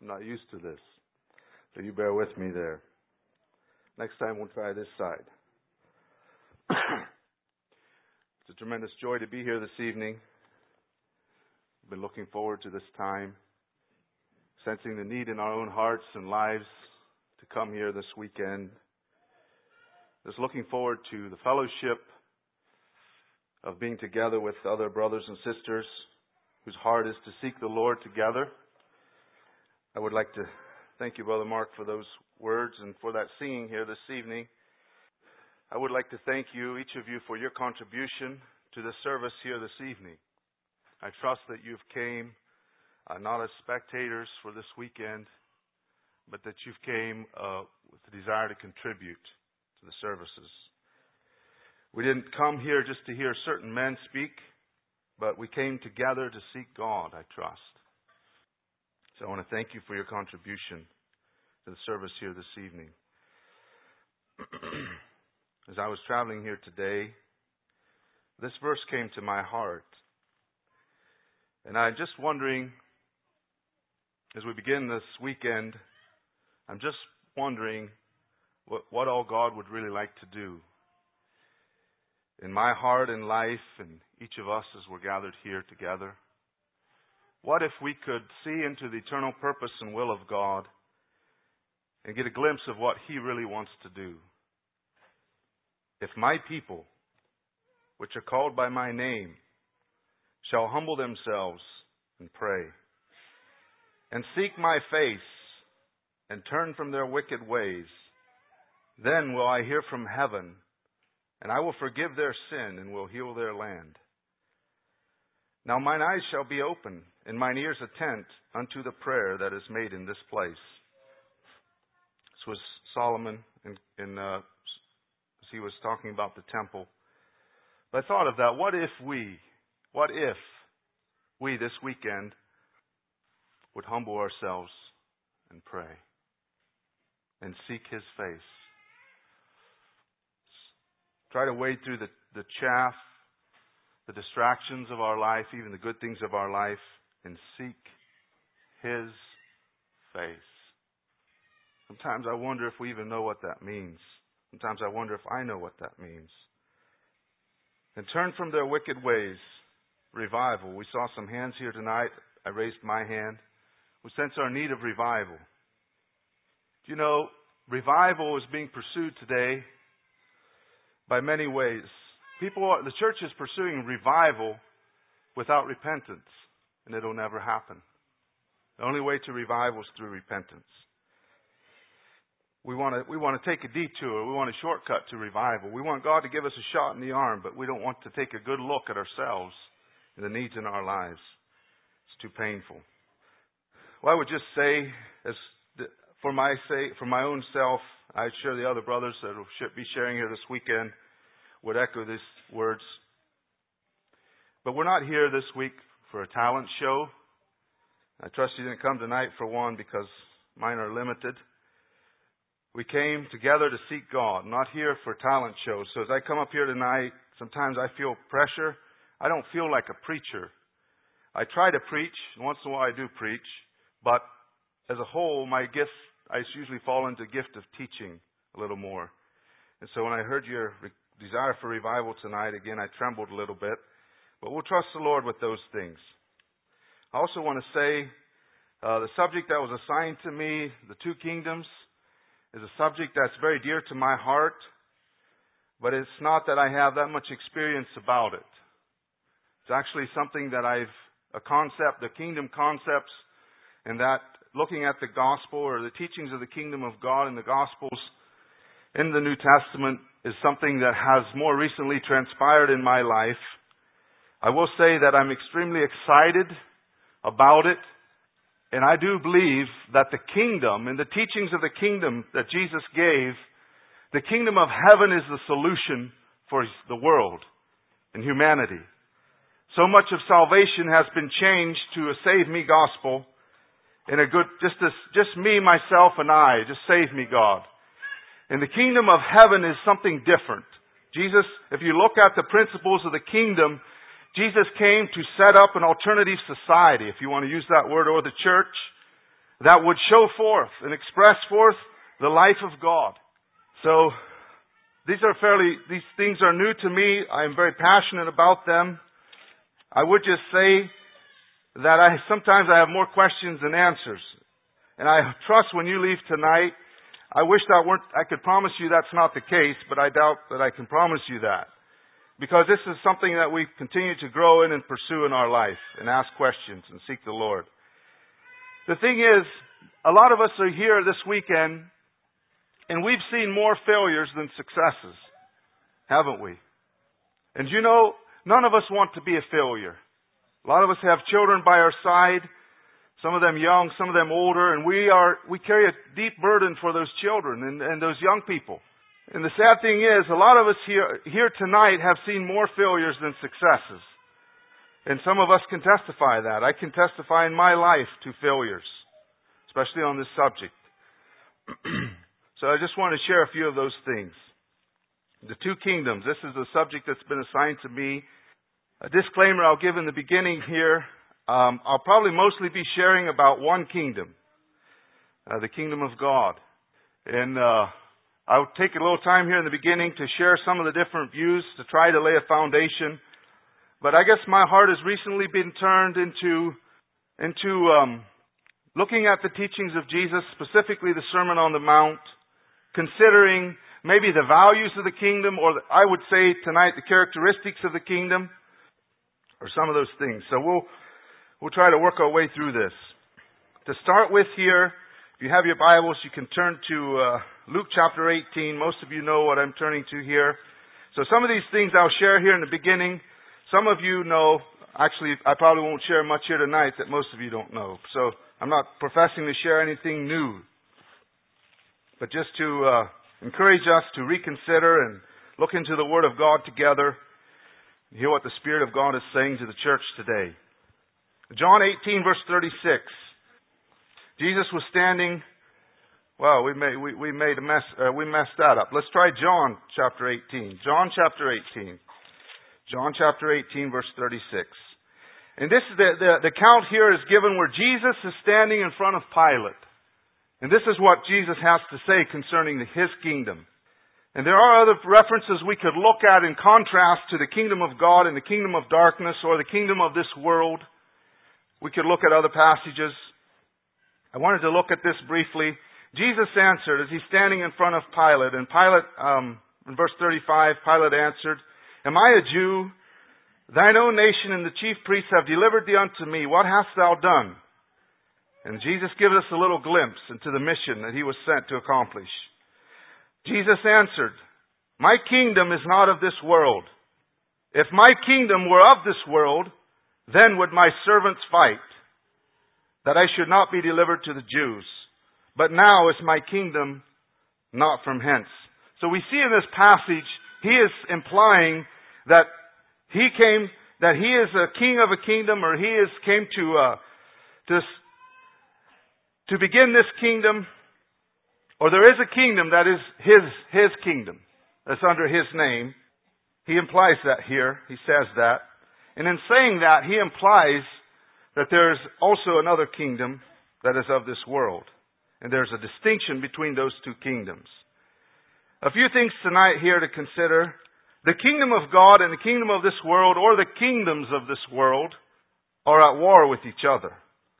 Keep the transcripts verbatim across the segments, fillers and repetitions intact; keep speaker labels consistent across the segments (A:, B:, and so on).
A: I'm not used to this. So you bear with me there. Next time we'll try this side. It's a tremendous joy to be here this evening. I've been looking forward to this time, sensing the need in our own hearts and lives to come here this weekend. Just looking forward to the fellowship of being together with other brothers and sisters whose heart is to seek the Lord together. I would like to thank you, Brother Mark, for those words and for that singing here this evening. I would like to thank you, each of you, for your contribution to the service here this evening. I trust that you've came uh, not as spectators for this weekend, but that you've came uh, with the desire to contribute to the services. We didn't come here just to hear certain men speak, but we came together to seek God, I trust. So I want to thank you for your contribution to the service here this evening. As I was traveling here today, this verse came to my heart. And I'm just wondering, as we begin this weekend, I'm just wondering what, what all God would really like to do in my heart and life, and each of us as we're gathered here together. What if we could see into the eternal purpose and will of God and get a glimpse of what He really wants to do? If my people, which are called by my name, shall humble themselves and pray, and seek my face, and turn from their wicked ways, then will I hear from heaven, and I will forgive their sin, and will heal their land. Now mine eyes shall be open, and mine ears attent unto the prayer that is made in this place. This was Solomon in, in uh, as he was talking about the temple. But I thought of that. What if we, what if we this weekend would humble ourselves and pray and seek His face? Try to wade through the, the chaff, the distractions of our life, even the good things of our life, and seek His face. Sometimes I wonder if we even know what that means. Sometimes I wonder if I know what that means. And turn from their wicked ways. Revival. We saw some hands here tonight. I raised my hand. We sense our need of revival. Do you know, revival is being pursued today by many ways. People, are, the church is pursuing revival without repentance, and it'll never happen. The only way to revival is through repentance. We want to we want to take a detour. We want a shortcut to revival. We want God to give us a shot in the arm, but we don't want to take a good look at ourselves and the needs in our lives. It's too painful. Well, I would just say, as for my say, for my own self, I'm sure the other brothers that will be sharing here this weekend would echo these words. But we're not here this week for a talent show. I trust you didn't come tonight for one, because mine are limited. We came together to seek God, not here for talent shows. So as I come up here tonight, sometimes I feel pressure. I don't feel like a preacher. I try to preach. Once in a while I do preach. But as a whole, my gift, I usually fall into the gift of teaching a little more. And so when I heard your re- desire for revival tonight, again, I trembled a little bit. But we'll trust the Lord with those things. I also want to say uh, the subject that was assigned to me, the two kingdoms, is a subject that's very dear to my heart, but it's not that I have that much experience about it. It's actually something that I've, a concept, the kingdom concepts, and that looking at the gospel or the teachings of the kingdom of God in the gospels in the New Testament is something that has more recently transpired in my life. I will say that I'm extremely excited about it. And I do believe that the kingdom and the teachings of the kingdom that Jesus gave, the kingdom of heaven is the solution for the world and humanity. So much of salvation has been changed to a save me gospel in a good, just this, just me, myself, and I, just save me God. And the kingdom of heaven is something different. Jesus, if you look at the principles of the kingdom, Jesus came to set up an alternative society, if you want to use that word, or the church, that would show forth and express forth the life of God. So, these are fairly, these things are new to me. I am very passionate about them. I would just say that I sometimes I have more questions than answers. And I trust when you leave tonight, I wish that weren't, I could promise you that's not the case, but I doubt that I can promise you that. Because this is something that we continue to grow in and pursue in our life and ask questions and seek the Lord. The thing is, a lot of us are here this weekend and we've seen more failures than successes, haven't we? And you know, none of us want to be a failure. A lot of us have children by our side, some of them young, some of them older, and we are we carry a deep burden for those children and, and those young people. And the sad thing is, a lot of us here, here tonight have seen more failures than successes. And some of us can testify that. I can testify in my life to failures, especially on this subject. So I just want to share a few of those things. The two kingdoms. This is a subject that's been assigned to me. A disclaimer I'll give in the beginning here. Um, I'll probably mostly be sharing about one kingdom, uh, the kingdom of God. And uh, I'll take a little time here in the beginning to share some of the different views to try to lay a foundation. But I guess my heart has recently been turned into into um, looking at the teachings of Jesus, specifically the Sermon on the Mount, considering maybe the values of the kingdom, or the, I would say tonight the characteristics of the kingdom, or some of those things. So we'll we'll try to work our way through this. To start with here, if you have your Bibles, you can turn to uh, Luke chapter eighteen. Most of you know what I'm turning to here. So some of these things I'll share here in the beginning. Some of you know, actually I probably won't share much here tonight that most of you don't know. So I'm not professing to share anything new, but just to uh, encourage us to reconsider and look into the Word of God together and hear what the Spirit of God is saying to the church today. John eighteen, verse thirty-six. Jesus was standing. Well, we made we, we made a mess. Uh, we messed that up. Let's try John chapter eighteen. John chapter eighteen. John chapter eighteen, verse thirty-six. And this is the, the the account here is given where Jesus is standing in front of Pilate. And this is what Jesus has to say concerning His kingdom. And there are other references we could look at in contrast to the kingdom of God and the kingdom of darkness or the kingdom of this world. We could look at other passages. I wanted to look at this briefly. Jesus answered as he's standing in front of Pilate. And Pilate, um, in verse thirty-five, Pilate answered, "Am I a Jew? Thine own nation and the chief priests have delivered thee unto me. What hast thou done?" And Jesus gives us a little glimpse into the mission that he was sent to accomplish. Jesus answered, "My kingdom is not of this world. If my kingdom were of this world, then would my servants fight, that I should not be delivered to the Jews. But now is my kingdom not from hence." So we see in this passage, he is implying that he came, that he is a king of a kingdom, or he is came to uh, to to begin this kingdom, or there is a kingdom that is his his kingdom that's under his name. He implies that here. He says that, and in saying that, he implies that there is also another kingdom that is of this world, and there's a distinction between those two kingdoms. A few things tonight here to consider. The kingdom of God and the kingdom of this world, or the kingdoms of this world, are at war with each other.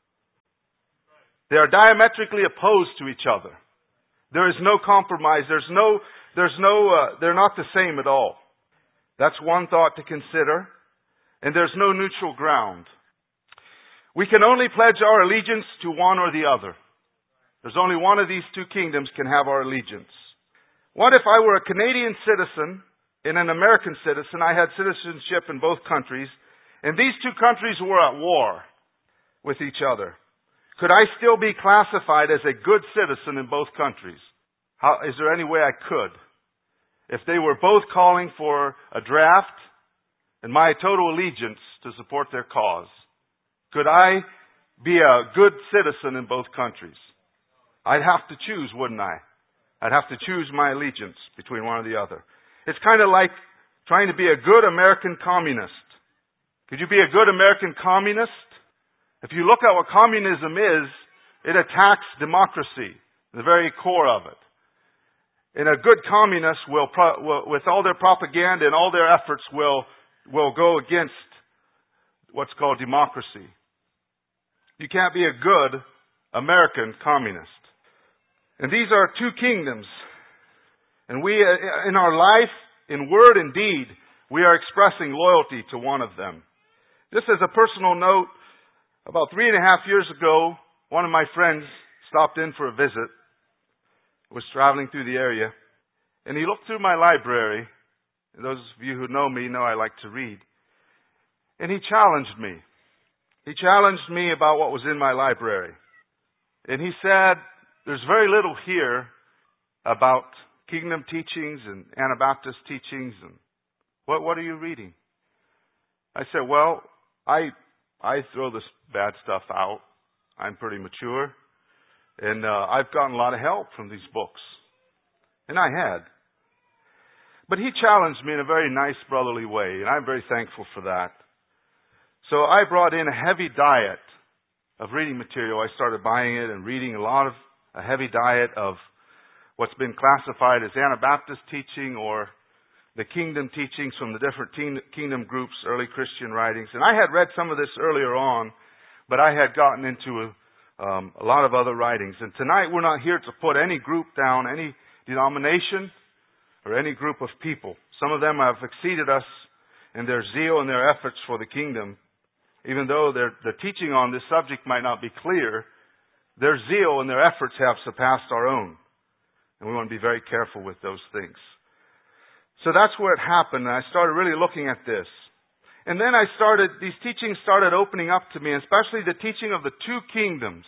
A: They are diametrically opposed to each other. There is no compromise. There's no, there's no, uh, they're not the same at all. That's one thought to consider. And there's no neutral ground. We can only pledge our allegiance to one or the other. There's only one of these two kingdoms can have our allegiance. What if I were a Canadian citizen and an American citizen? I had citizenship in both countries, and these two countries were at war with each other. Could I still be classified as a good citizen in both countries? How, is there any way I could? If they were both calling for a draft and my total allegiance to support their cause, could I be a good citizen in both countries? I'd have to choose, wouldn't I? I'd have to choose my allegiance between one or the other. It's kind of like trying to be a good American communist. Could you be a good American communist? If you look at what communism is, It attacks democracy, the very core of it. And a good communist will, pro- will with all their propaganda and all their efforts, will, will go against what's called democracy. You can't be a good American communist. And these are two kingdoms. And we, in our life, in word and deed, we are expressing loyalty to one of them. Just as a personal note, about three and a half years ago, one of my friends stopped in for a visit. Was traveling through the area. And he looked through my library. And those of you who know me know I like to read. And he challenged me. He challenged me about what was in my library. And he said, there's very little here about kingdom teachings and Anabaptist teachings. And what, what are you reading? I said, well, I, I throw this bad stuff out. I'm pretty mature. And uh, I've gotten a lot of help from these books. And I had. But he challenged me in a very nice brotherly way. And I'm very thankful for that. So I brought in a heavy diet of reading material. I started buying it and reading a lot of a heavy diet of what's been classified as Anabaptist teaching or the kingdom teachings from the different kingdom groups, early Christian writings. And I had read some of this earlier on, but I had gotten into a, um, a lot of other writings. And tonight we're not here to put any group down, any denomination, or any group of people. Some of them have exceeded us in their zeal and their efforts for the kingdom. Even though their, the teaching on this subject might not be clear, their zeal and their efforts have surpassed our own. And we want to be very careful with those things. So that's where it happened. And I started really looking at this. And then I started, these teachings started opening up to me, especially the teaching of the two kingdoms.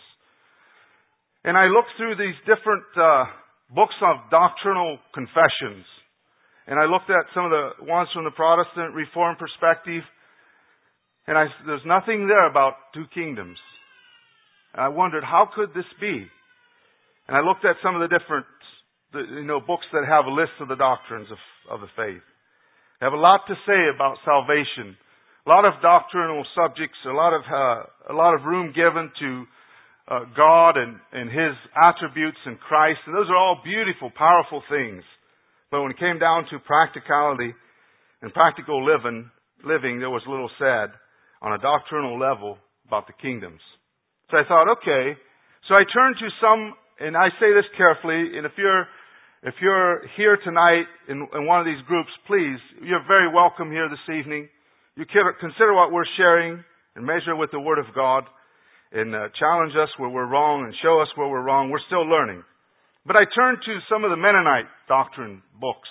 A: And I looked through these different uh, books of doctrinal confessions. And I looked at some of the ones from the Protestant Reformed perspective. And I, there's nothing there about two kingdoms. And I wondered, how could this be? And I looked at some of the different, you know, books that have a list of the doctrines of, of the faith. They have a lot to say about salvation. A lot of doctrinal subjects, a lot of, uh, a lot of room given to uh, God and, and His attributes in Christ. And those are all beautiful, powerful things. But when it came down to practicality and practical living, living, there was little said on a doctrinal level about the kingdoms. So I thought, okay. So I turned to some, and I say this carefully, and if you're, if you're here tonight in, in one of these groups, please, you're very welcome here this evening. You consider what we're sharing and measure with the Word of God and uh, challenge us where we're wrong and show us where we're wrong. We're still learning. But I turned to some of the Mennonite doctrine books.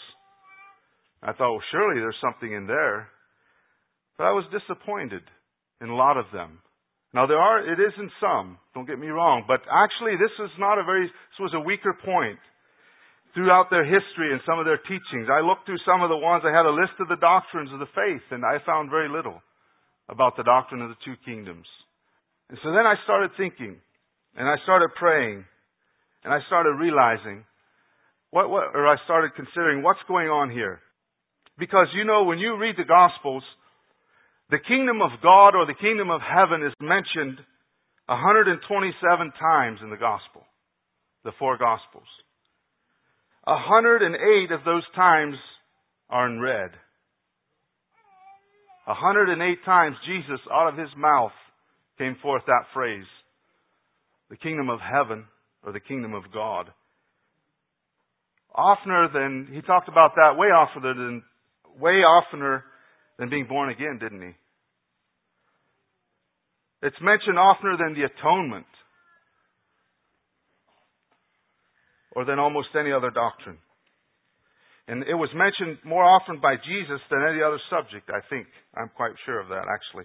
A: I thought, well, surely there's something in there. But I was disappointed in a lot of them. Now there are, it is in some, don't get me wrong, but actually this was not a very, this was a weaker point throughout their history and some of their teachings. I looked through some of the ones, I had a list of the doctrines of the faith, and I found very little about the doctrine of the two kingdoms. And so then I started thinking, and I started praying, and I started realizing, what, what, or I started considering what's going on here. Because you know, when you read the Gospels, the kingdom of God or the kingdom of heaven is mentioned one hundred twenty-seven times in the Gospel, the four Gospels. one hundred eight of those times are in red. one hundred eight times Jesus, out of His mouth, came forth that phrase, the kingdom of heaven or the kingdom of God. Oftener than, He talked about that way oftener than, way oftener than being born again, didn't He? It's mentioned oftener than the atonement or than almost any other doctrine. And it was mentioned more often by Jesus than any other subject, I think. I'm quite sure of that, actually.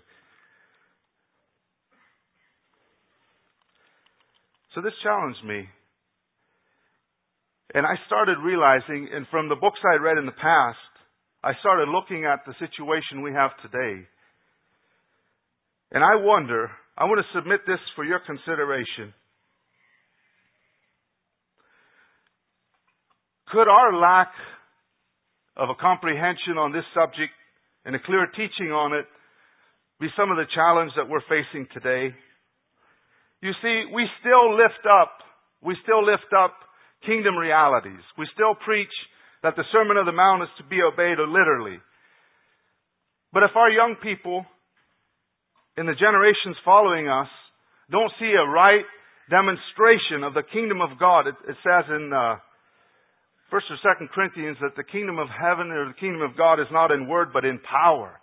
A: So this challenged me. And I started realizing, and from the books I read in the past, I started looking at the situation we have today. And I wonder, I want to submit this for your consideration. Could our lack of a comprehension on this subject and a clear teaching on it be some of the challenge that we're facing today? you see, we still lift up, we still lift up kingdom realities. We still preach that the Sermon on the Mount is to be obeyed literally. But if our young people in the generations following us don't see a right demonstration of the kingdom of God, it, it says in uh, First or Second Corinthians that the kingdom of heaven or the kingdom of God is not in word but in power.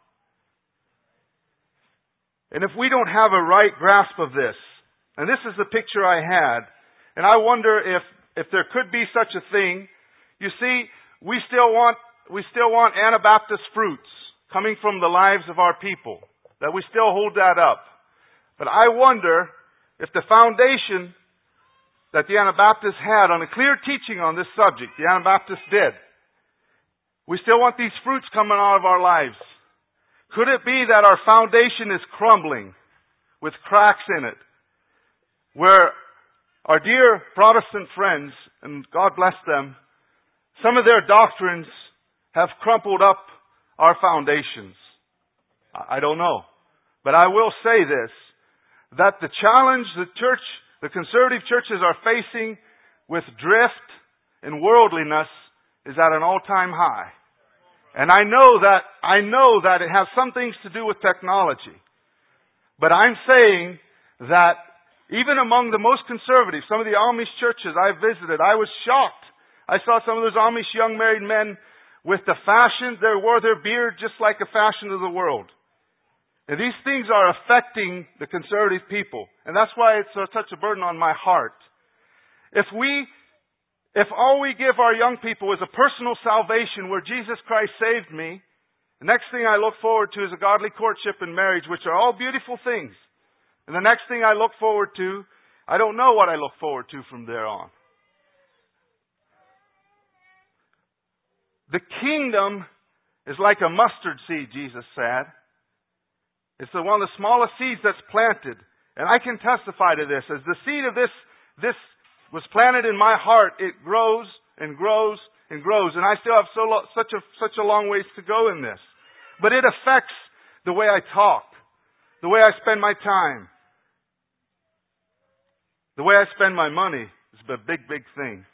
A: And if we don't have a right grasp of this, and this is the picture I had, and I wonder if if there could be such a thing. You see, we still want we still want Anabaptist fruits coming from the lives of our people. That we still hold that up. But I wonder if the foundation that the Anabaptists had on a clear teaching on this subject, the Anabaptists did. We still want these fruits coming out of our lives. Could it be that our foundation is crumbling with cracks in it? Where our dear Protestant friends, and God bless them, some of their doctrines have crumpled up our foundations. I don't know. But I will say this, that the challenge the church, the conservative churches are facing with drift and worldliness is at an all-time high. And I know that, I know that it has some things to do with technology. But I'm saying that even among the most conservative, some of the Amish churches I visited, I was shocked. I saw some of those Amish young married men with the fashion, they wore their beard just like a fashion of the world. And these things are affecting the conservative people. And that's why it's uh, such a burden on my heart. If we, if all we give our young people is a personal salvation where Jesus Christ saved me, the next thing I look forward to is a godly courtship and marriage, which are all beautiful things. And the next thing I look forward to, I don't know what I look forward to from there on. The kingdom is like a mustard seed, Jesus said. It's the one of the smallest seeds that's planted. And I can testify to this. As the seed of this, this was planted in my heart, it grows and grows and grows. And I still have so lo- such a, such a long ways to go in this. But it affects the way I talk, the way I spend my time. The way I spend my money is a big, big thing.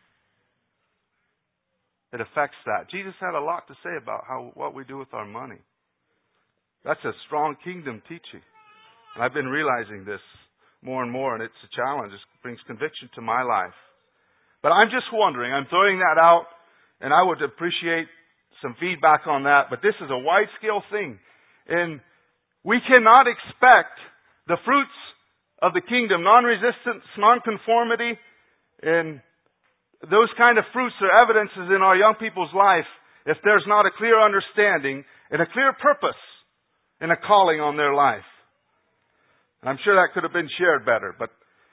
A: It affects that. Jesus had a lot to say about how what we do with our money. That's a strong kingdom teaching. And I've been realizing this more and more, and it's a challenge. It brings conviction to my life. But I'm just wondering, I'm throwing that out, and I would appreciate some feedback on that. But this is a wide-scale thing. And we cannot expect the fruits of the kingdom, non-resistance, non-conformity, and those kind of fruits or evidences in our young people's life if there's not a clear understanding and a clear purpose and a calling on their life. And I'm sure that could have been shared better, but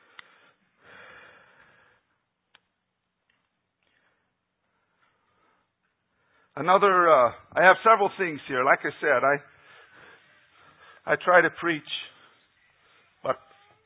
A: another, uh, I have several things here. Like I said, I, I try to preach, but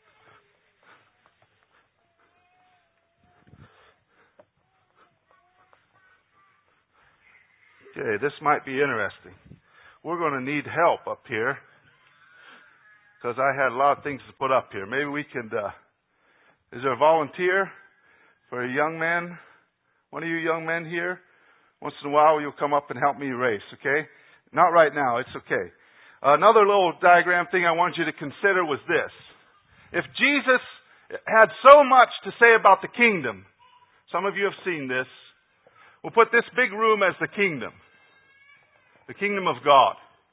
A: okay, this might be interesting. We're going to need help up here because I had a lot of things to put up here. Maybe we could, uh, is there a volunteer for a young man? One of you young men here? Once in a while you'll come up and help me erase, okay? Not right now, it's okay. Another little diagram thing I want you to consider was this. If Jesus had so much to say about the kingdom, some of you have seen this, we'll put this big room as the kingdom. The kingdom of God.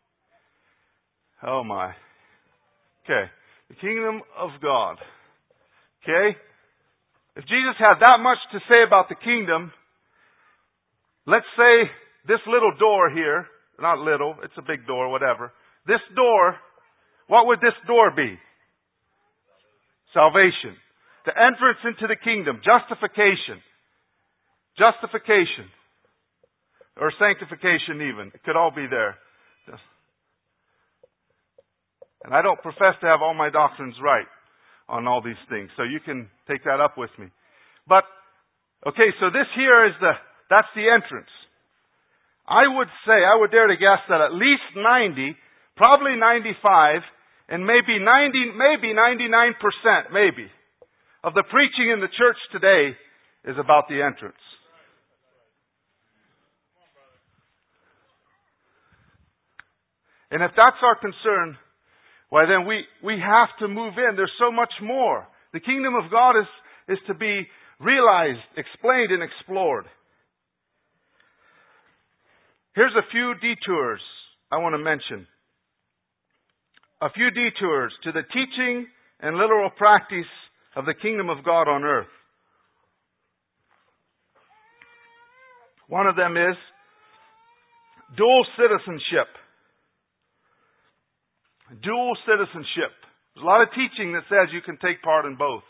A: Oh my. Okay. The kingdom of God. Okay? If Jesus had that much to say about the kingdom, let's say this little door here, not little, it's a big door, whatever. This door, what would this door be? Salvation. The entrance into the kingdom. Justification. Justification. Or sanctification even. It could all be there. And I don't profess to have all my doctrines right on all these things. So you can take that up with me. But, okay, so this here is the, that's the entrance. I would say, I would dare to guess that at least ninety, probably ninety-five, and maybe ninety, maybe ninety-nine percent, maybe, of the preaching in the church today is about the entrance. And if that's our concern, why then we, we have to move in. There's so much more. The kingdom of God is, is to be realized, explained, and explored. Here's a few detours I want to mention. A few detours to the teaching and literal practice of the kingdom of God on earth. One of them is dual citizenship. Dual citizenship. There's a lot of teaching that says you can take part in both.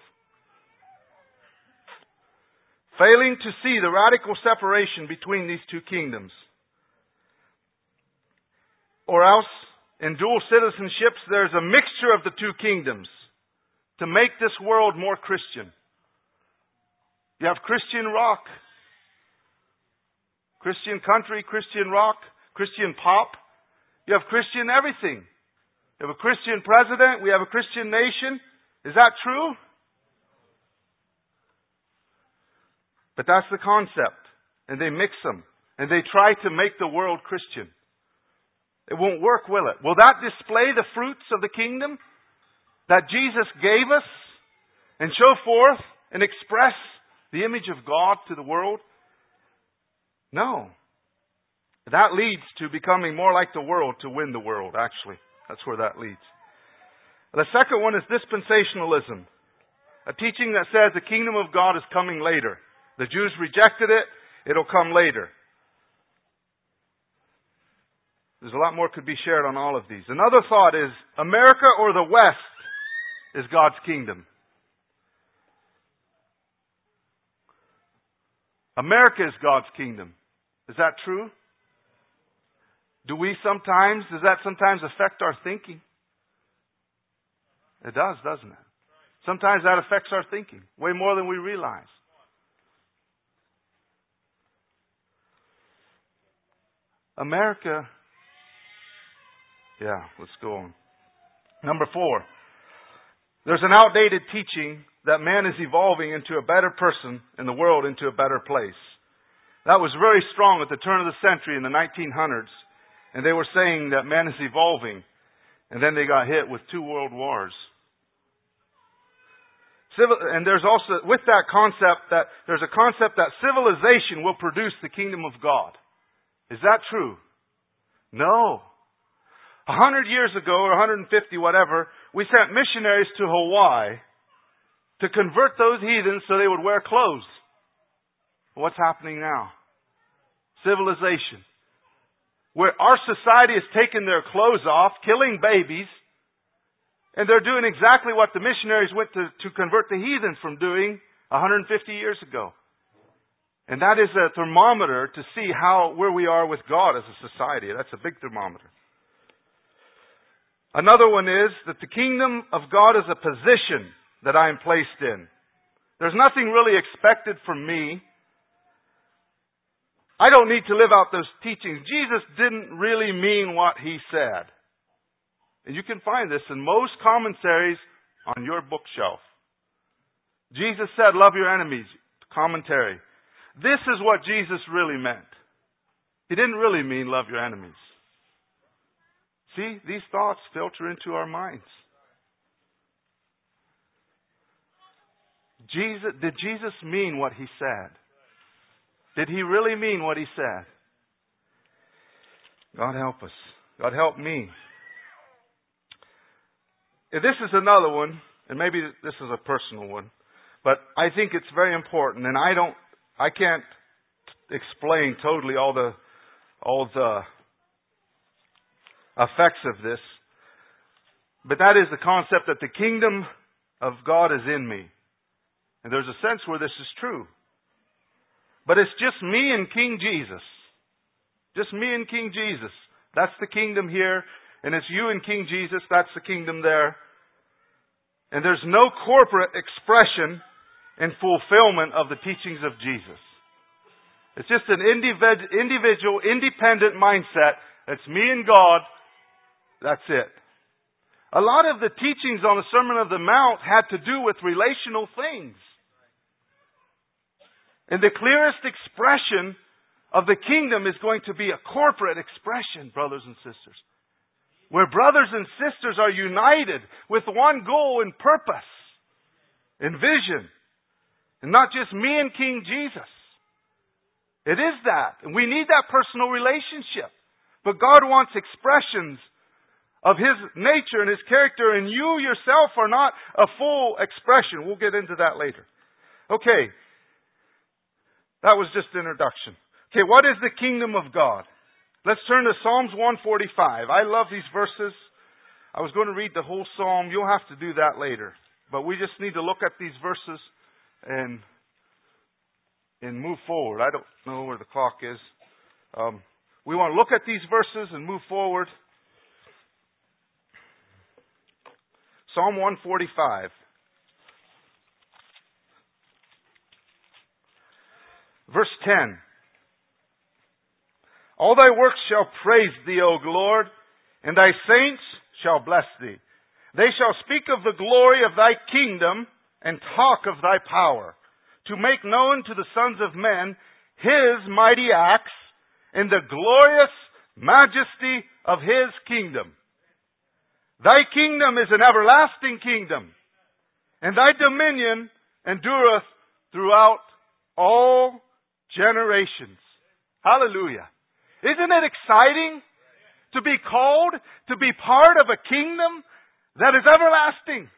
A: Failing to see the radical separation between these two kingdoms. Or else, in dual citizenships, there's a mixture of the two kingdoms to make this world more Christian. You have Christian rock, Christian country, Christian rock, Christian pop. You have Christian everything. You have a Christian president. We have a Christian nation. Is that true? But that's the concept. And they mix them. And they try to make the world Christian. It won't work, will it? Will that display the fruits of the kingdom that Jesus gave us and show forth and express the image of God to the world? No. That leads to becoming more like the world to win the world, actually. That's where that leads. The second one is dispensationalism. A teaching that says the kingdom of God is coming later. The Jews rejected it. It'll come later. There's a lot more could be shared on all of these. Another thought is, America or the West is God's kingdom. America is God's kingdom. Is that true? Do we sometimes, does that sometimes affect our thinking? It does, doesn't it? Sometimes that affects our thinking way more than we realize. America, yeah, let's go on. Number four, there's an outdated teaching that man is evolving into a better person and the world into a better place. That was very strong at the turn of the century in the nineteen hundreds. And they were saying that man is evolving. And then they got hit with two world wars. Civil, and there's also, with that concept, that there's a concept that civilization will produce the kingdom of God. Is that true? No. A hundred years ago, or one hundred fifty, whatever, we sent missionaries to Hawaii to convert those heathens so they would wear clothes. What's happening now? Civilization. Where our society has taken their clothes off, killing babies, and they're doing exactly what the missionaries went to, to convert the heathen from doing one hundred fifty years ago. And that is a thermometer to see how, where we are with God as a society. That's a big thermometer. Another one is that the kingdom of God is a position that I am placed in. There's nothing really expected from me. I don't need to live out those teachings. Jesus didn't really mean what He said. And you can find this in most commentaries on your bookshelf. Jesus said, love your enemies. Commentary. This is what Jesus really meant. He didn't really mean love your enemies. See, these thoughts filter into our minds. Jesus, did Jesus mean what He said? Did He really mean what He said? God help us. God help me. This is another one, and maybe this is a personal one, but I think it's very important, and I don't, I can't explain totally all the, all the effects of this, but that is the concept that the kingdom of God is in me. And there's a sense where this is true. But it's just me and King Jesus. Just me and King Jesus. That's the kingdom here. And it's you and King Jesus. That's the kingdom there. And there's no corporate expression and fulfillment of the teachings of Jesus. It's just an individ- individual, independent mindset. It's me and God. That's it. A lot of the teachings on the Sermon on the Mount had to do with relational things. And the clearest expression of the kingdom is going to be a corporate expression, brothers and sisters. Where brothers and sisters are united with one goal and purpose and vision. And not just me and King Jesus. It is that. And we need that personal relationship. But God wants expressions of His nature and His character, and you yourself are not a full expression. We'll get into that later. Okay. That was just an introduction. Okay, what is the kingdom of God? Let's turn to Psalms one forty-five. I love these verses. I was going to read the whole psalm. You'll have to do that later. But we just need to look at these verses and and move forward. I don't know where the clock is. Um, we want to look at these verses and move forward. Psalm one forty-five. Verse ten. All thy works shall praise thee, O Lord, and thy saints shall bless thee. They shall speak of the glory of thy kingdom and talk of thy power, to make known to the sons of men His mighty acts and the glorious majesty of His kingdom. Thy kingdom is an everlasting kingdom, and thy dominion endureth throughout all generations. Hallelujah. Isn't it exciting to be called to be part of a kingdom that is everlasting?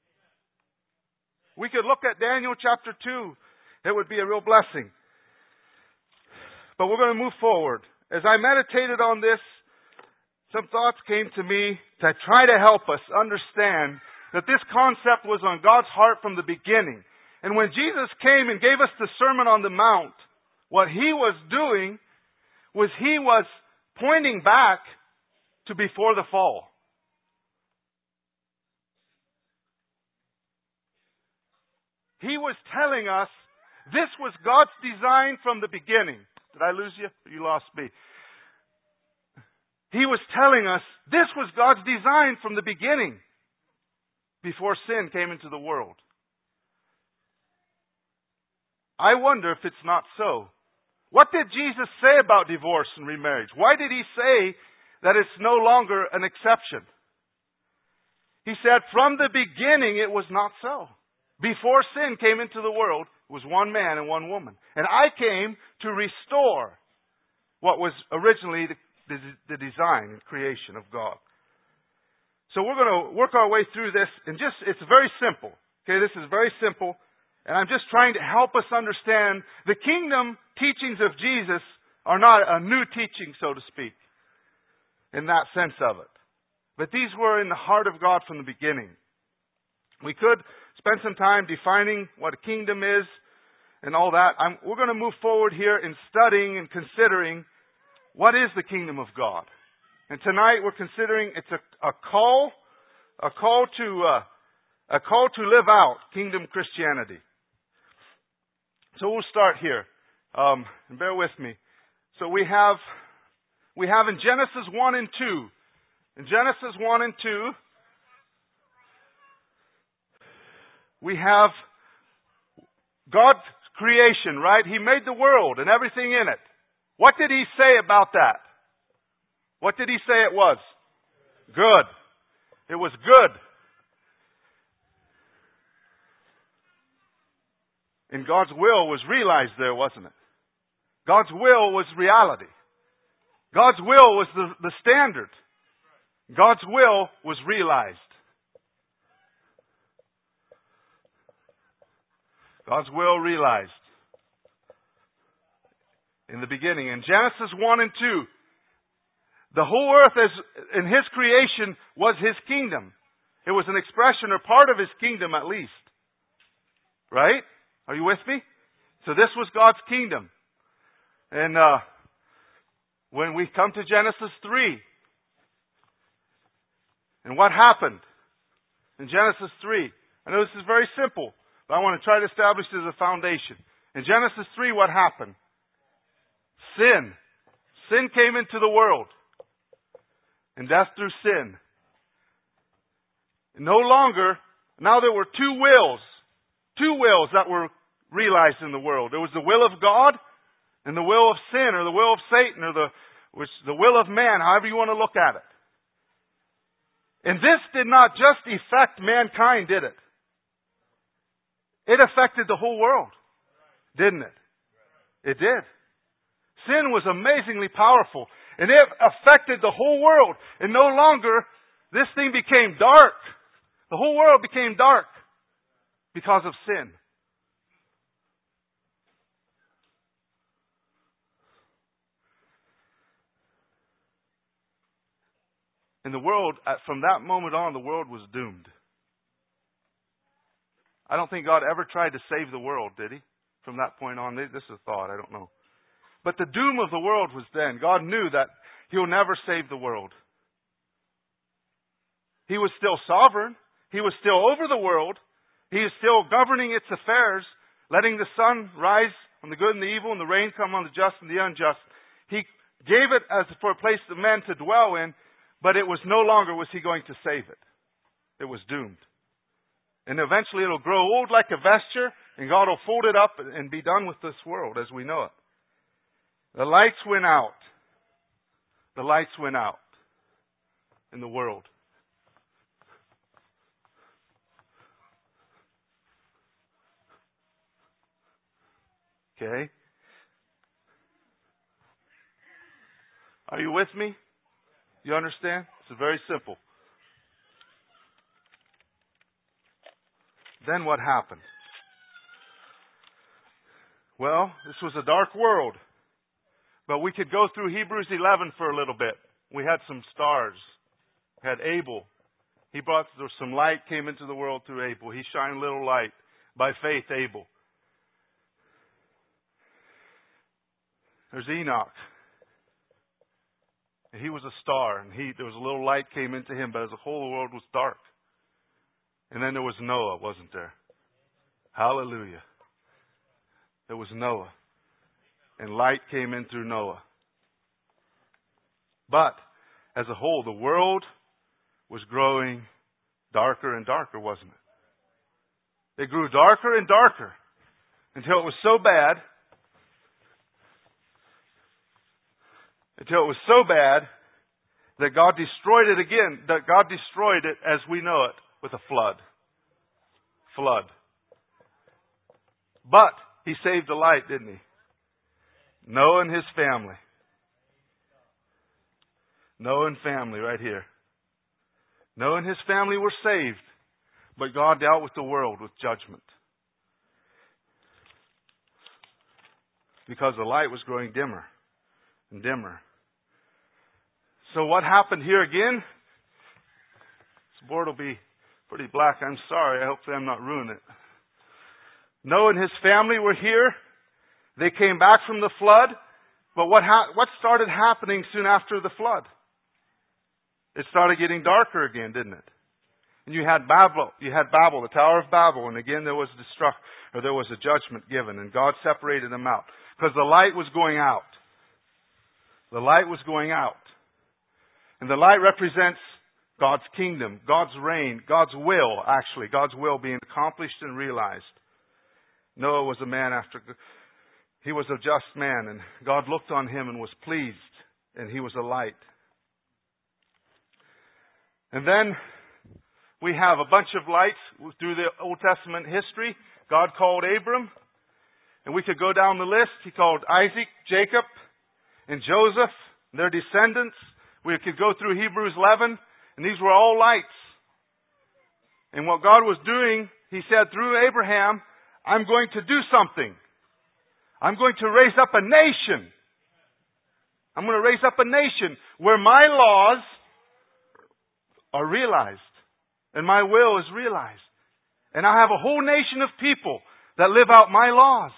A: We could look at Daniel chapter two. It would be a real blessing. But we're going to move forward. As I meditated on this, some thoughts came to me to try to help us understand that this concept was on God's heart from the beginning. And when Jesus came and gave us the Sermon on the Mount, what He was doing was He was pointing back to before the fall. He was telling us this was God's design from the beginning. Did I lose you? You lost me. He was telling us this was God's design from the beginning, before sin came into the world. I wonder if it's not so. What did Jesus say about divorce and remarriage? Why did He say that it's no longer an exception? He said from the beginning it was not so. Before sin came into the world, it was one man and one woman. And I came to restore what was originally the, the, the design and creation of God. So we're going to work our way through this, and just, it's very simple. Okay, this is very simple. And I'm just trying to help us understand the kingdom teachings of Jesus are not a new teaching, so to speak, in that sense of it. But these were in the heart of God from the beginning. We could spend some time defining what a kingdom is and all that. I'm, we're going to move forward here in studying and considering what is the kingdom of God. And tonight we're considering it's a, a call, a call to uh, a call to live out kingdom Christianity. So we'll start here. Um, and bear with me. So we have we have in Genesis one and two. In Genesis one and two, we have God's creation, right? He made the world and everything in it. What did He say about that? What did He say it was? Good. It was good. And God's will was realized there, wasn't it? God's will was reality. God's will was the, the standard. God's will was realized. God's will realized. In the beginning. In Genesis one and two, the whole earth as in His creation was His kingdom. It was an expression or part of His kingdom at least. Right? Are you with me? So this was God's kingdom. And uh, when we come to Genesis three, and what happened in Genesis three? I know this is very simple, but I want to try to establish this as a foundation. In Genesis three, what happened? Sin. Sin came into the world. And death through sin. No longer, now there were two wills. Two wills that were realized in the world. There was the will of God and the will of sin, or the will of Satan, or the, which, the will of man, however you want to look at it. And this did not just affect mankind, did it? It affected the whole world, didn't it? It did. Sin was amazingly powerful, and it affected the whole world. And no longer, this thing became dark. The whole world became dark because of sin. And the world, from that moment on, the world was doomed. I don't think God ever tried to save the world, did He? From that point on, this is a thought, I don't know. But the doom of the world was then. God knew that He'll never save the world. He was still sovereign. He was still over the world. He is still governing its affairs, letting the sun rise on the good and the evil, and the rain come on the just and the unjust. He gave it as for a place of men to dwell in, but it was no longer was He going to save it. It was doomed. And eventually it'll grow old like a vesture, and God will fold it up and be done with this world as we know it. The lights went out. The lights went out in the world. Okay? Are you with me? You understand? It's very simple. Then what happened? Well, this was a dark world. But we could go through Hebrews eleven for a little bit. We had some stars. We had Abel. He brought, there was some light came into the world through Abel. He shined a little light. By faith, Abel. There's Enoch. He was a star, and he there was a little light came into him, but as a whole, the world was dark. And then there was Noah, wasn't there? Hallelujah. There was Noah. And light came in through Noah. But, as a whole, the world was growing darker and darker, wasn't it? It grew darker and darker until it was so bad, until it was so bad that God destroyed it again, that God destroyed it as we know it with a flood. Flood. But He saved the light, didn't He? Noah and his family. Noah and family right here. Noah and his family were saved, but God dealt with the world with judgment. Because the light was growing dimmer and dimmer. So what happened here again? This board will be pretty black. I'm sorry. Hopefully I'm not ruining it. Noah and his family were here. They came back from the flood. But what ha- what started happening soon after the flood? It started getting darker again, didn't it? And you had Babel, you had Babel, the Tower of Babel, and again there was destruct, or there was a judgment given, and God separated them out because the light was going out. The light was going out, and the light represents God's kingdom, God's reign, God's will. Actually, God's will being accomplished and realized. Noah was a man after. He was a just man, and God looked on him and was pleased, and he was a light. And then we have a bunch of lights through the Old Testament history. God called Abram, and we could go down the list. He called Isaac, Jacob, and Joseph, their descendants. We could go through Hebrews eleven, and these were all lights. And what God was doing, He said through Abraham, I'm going to do something. I'm going to raise up a nation. I'm going to raise up a nation where my laws are realized and my will is realized. And I have a whole nation of people that live out my laws.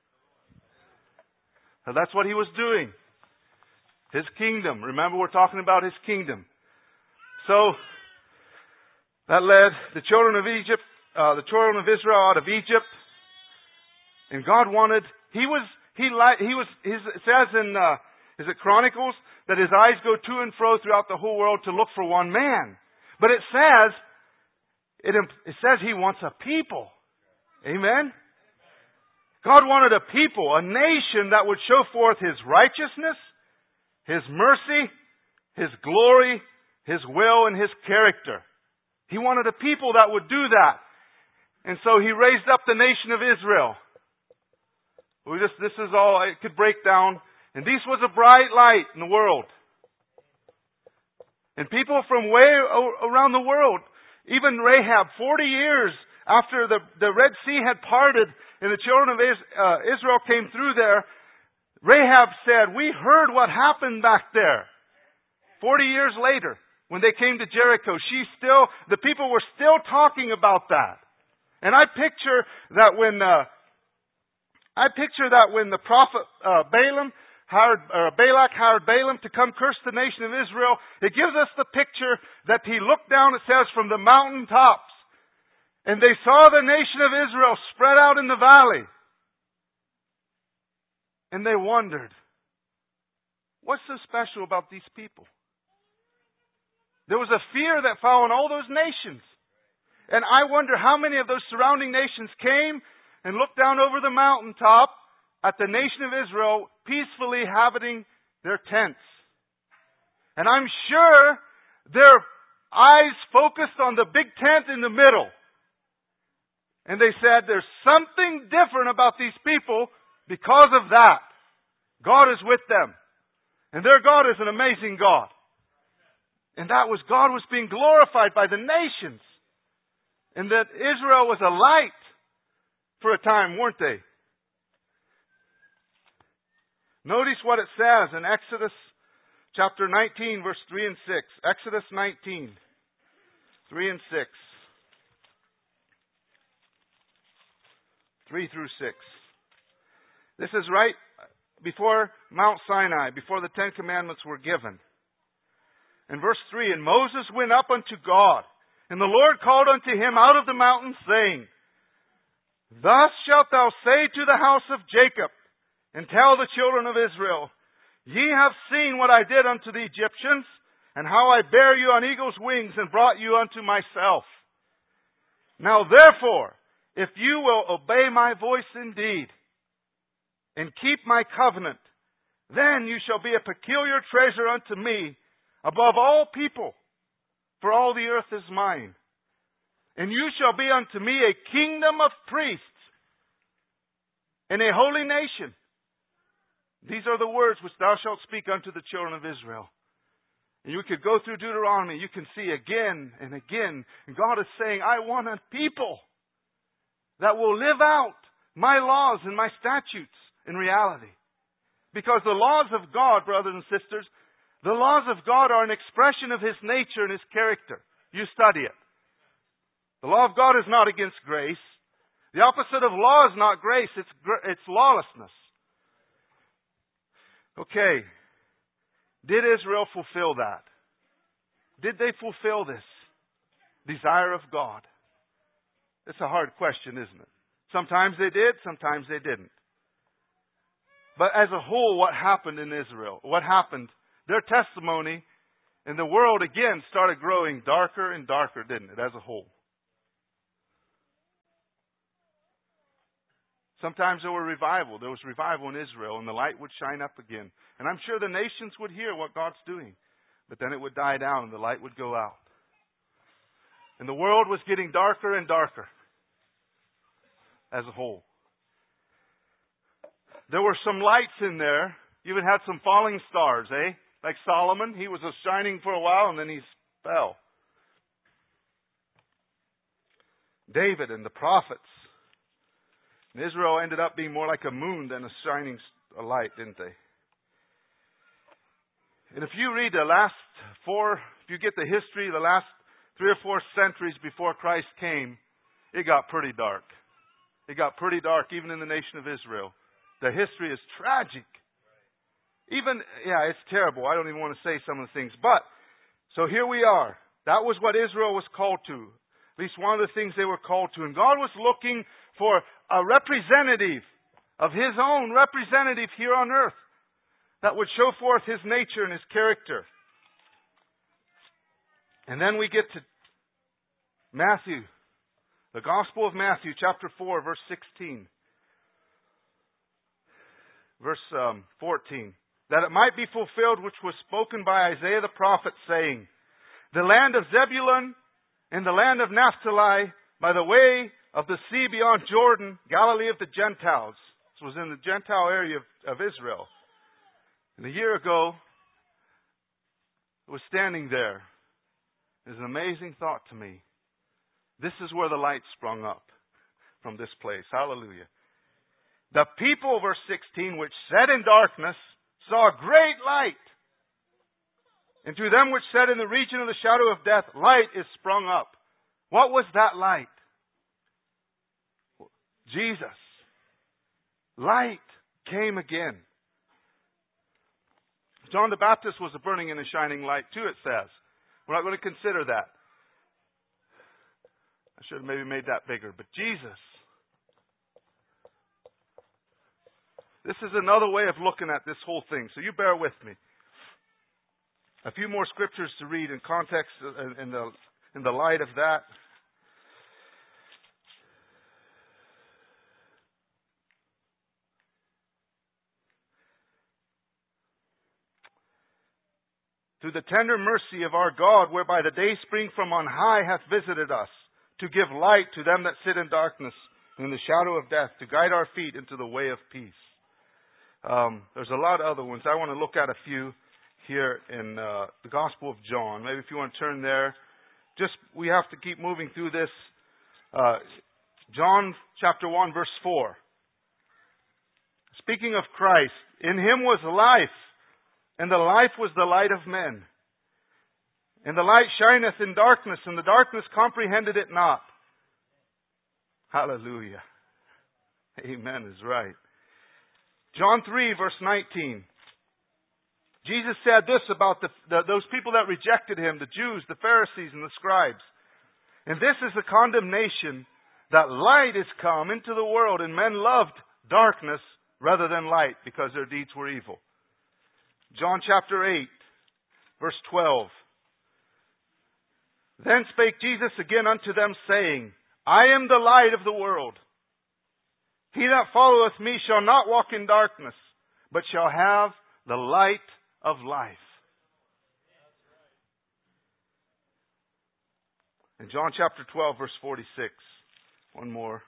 A: So that's what He was doing. His kingdom. Remember, we're talking about His kingdom. So that led the children of Egypt, uh, the children of Israel out of Egypt. And God wanted, He was, He, he was, his, it says in, uh, is it Chronicles, that His eyes go to and fro throughout the whole world to look for one man. But it says, it, it says He wants a people. Amen? God wanted a people, a nation that would show forth His righteousness, His mercy, His glory, His will, and His character. He wanted a people that would do that. And so He raised up the nation of Israel. We just, this is all it could break down. And this was a bright light in the world. And people from way around the world, even Rahab, forty years after the, the Red Sea had parted and the children of Israel came through there, Rahab said, we heard what happened back there. forty years later, when they came to Jericho, she still, the people were still talking about that. And I picture that when, uh, I picture that when the prophet uh, Balaam hired, uh, Balak hired Balaam to come curse the nation of Israel, it gives us the picture that he looked down, it says, from the mountain tops. And they saw the nation of Israel spread out in the valley. And they wondered, what's so special about these people? There was a fear that fell on all those nations. And I wonder how many of those surrounding nations came and looked down over the mountaintop at the nation of Israel peacefully inhabiting their tents. And I'm sure their eyes focused on the big tent in the middle. And they said, there's something different about these people because of that. God is with them. And their God is an amazing God. And that was, God was being glorified by the nations. And that Israel was a light for a time, weren't they? Notice what it says in Exodus chapter nineteen, verse three and six. Exodus nineteen, three and six. three through six. This is right before Mount Sinai, before the Ten Commandments were given. In verse three, and Moses went up unto God, and the Lord called unto him out of the mountain, saying, Thus shalt thou say to the house of Jacob, and tell the children of Israel, Ye have seen what I did unto the Egyptians, and how I bare you on eagle's wings, and brought you unto myself. Now therefore, if you will obey my voice indeed, and keep my covenant, then you shall be a peculiar treasure unto me above all people, for all the earth is mine. And you shall be unto me a kingdom of priests, and a holy nation. These are the words which thou shalt speak unto the children of Israel. And you could go through Deuteronomy, you can see again and again. And God is saying, I want a people that will live out my laws and my statutes in reality. Because the laws of God, brothers and sisters, the laws of God are an expression of His nature and His character. You study it. The law of God is not against grace. The opposite of law is not grace, it's, it's lawlessness. Okay, did Israel fulfill that? Did they fulfill this desire of God? It's a hard question, isn't it? Sometimes they did, sometimes they didn't. But as a whole, what happened in Israel? What happened? Their testimony in the world again started growing darker and darker, didn't it, as a whole? Sometimes there were revival. There was revival in Israel, and the light would shine up again. And I'm sure the nations would hear what God's doing. But then it would die down, and the light would go out. And the world was getting darker and darker as a whole. There were some lights in there. You even had some falling stars, eh? Like Solomon, he was shining for a while, and then he fell. David and the prophets. And Israel ended up being more like a moon than a shining light, didn't they? And if you read the last four, if you get the history, the last three or four centuries before Christ came, it got pretty dark. It got pretty dark even in the nation of Israel. The history is tragic. Even, yeah, it's terrible. I don't even want to say some of the things. But, so here we are. That was what Israel was called to. At least one of the things they were called to. And God was looking for a representative of His own representative here on earth that would show forth His nature and His character. And then we get to Matthew, the Gospel of Matthew, chapter four, verse sixteen. Verse um, fourteen. That it might be fulfilled which was spoken by Isaiah the prophet, saying, the land of Zebulun and the land of Naphtali, by the way of the sea beyond Jordan, Galilee of the Gentiles. This was in the Gentile area of, of Israel. And a year ago, it was standing there. It was an amazing thought to me. This is where the light sprung up from this place. Hallelujah. The people, verse sixteen, which sat in darkness, saw a great light. And to them which sat in the region of the shadow of death, light is sprung up. What was that light? Jesus. Light came again. John the Baptist was a burning and a shining light too, it says. We're not going to consider that. I should have maybe made that bigger. But Jesus. This is another way of looking at this whole thing. So you bear with me. A few more scriptures to read in context in the, in the light of that. Through the tender mercy of our God, whereby the day spring from on high hath visited us, to give light to them that sit in darkness and in the shadow of death, to guide our feet into the way of peace. Um, there's a lot of other ones. I want to look at a few here in uh, the Gospel of John. Maybe if you want to turn there. Just, we have to keep moving through this. Uh, John chapter one, verse four. Speaking of Christ, in Him was life, and the life was the light of men. And the light shineth in darkness, and the darkness comprehended it not. Hallelujah. Amen is right. John three, verse nineteen. Jesus said this about the, the, those people that rejected Him, the Jews, the Pharisees, and the scribes. And this is the condemnation, that light is come into the world, and men loved darkness rather than light, because their deeds were evil. John chapter eight, verse twelve. Then spake Jesus again unto them, saying, I am the light of the world. He that followeth me shall not walk in darkness, but shall have the light of life. In John chapter twelve, verse forty-six. One more.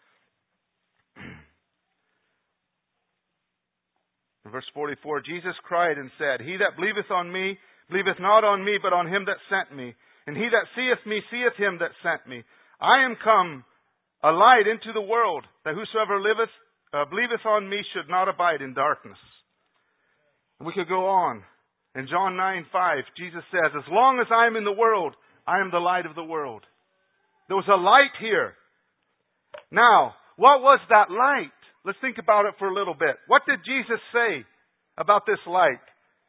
A: In verse forty-four, Jesus cried and said, He that believeth on me, believeth not on me, but on Him that sent me. And he that seeth me, seeth Him that sent me. I am come a light into the world, that whosoever liveth, uh, believeth on me should not abide in darkness. And we could go on. In John nine five, Jesus says, As long as I am in the world, I am the light of the world. There was a light here. Now, what was that light? Let's think about it for a little bit. What did Jesus say about this light?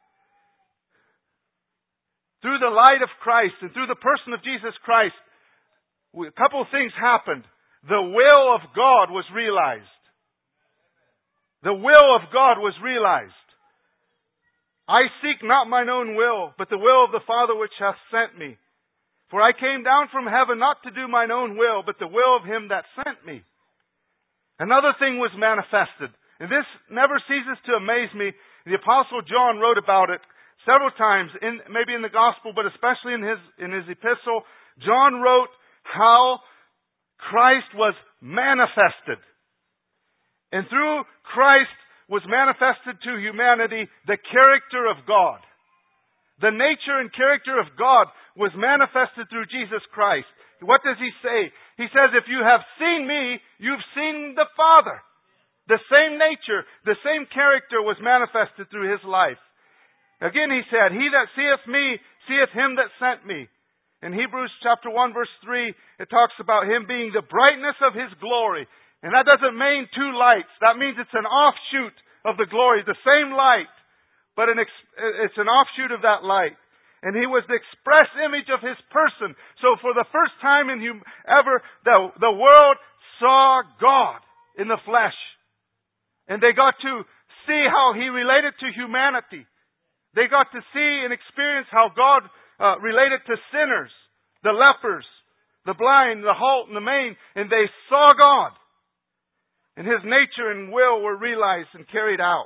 A: Through the light of Christ and through the person of Jesus Christ, a couple of things happened. The will of God was realized. The will of God was realized. I seek not mine own will, but the will of the Father which hath sent me. For I came down from heaven not to do mine own will, but the will of Him that sent me. Another thing was manifested. And this never ceases to amaze me. The Apostle John wrote about it several times, in, maybe in the Gospel, but especially in his, in his epistle. John wrote how Christ was manifested. And through Christ was manifested to humanity the character of God. The nature and character of God was manifested through Jesus Christ. What does He say? He says, if you have seen me, you've seen the Father. The same nature, the same character was manifested through His life. Again He said, He that seeth me, seeth Him that sent me. In Hebrews chapter one verse three, it talks about Him being the brightness of His glory. And that doesn't mean two lights. That means it's an offshoot of the glory. The same light, but an ex- it's an offshoot of that light. And He was the express image of His person. So for the first time in hum- ever, the, the world saw God in the flesh. And they got to see how He related to humanity. They got to see and experience how God uh, related to sinners, the lepers, the blind, the halt, and the maimed, and they saw God. And His nature and will were realized and carried out.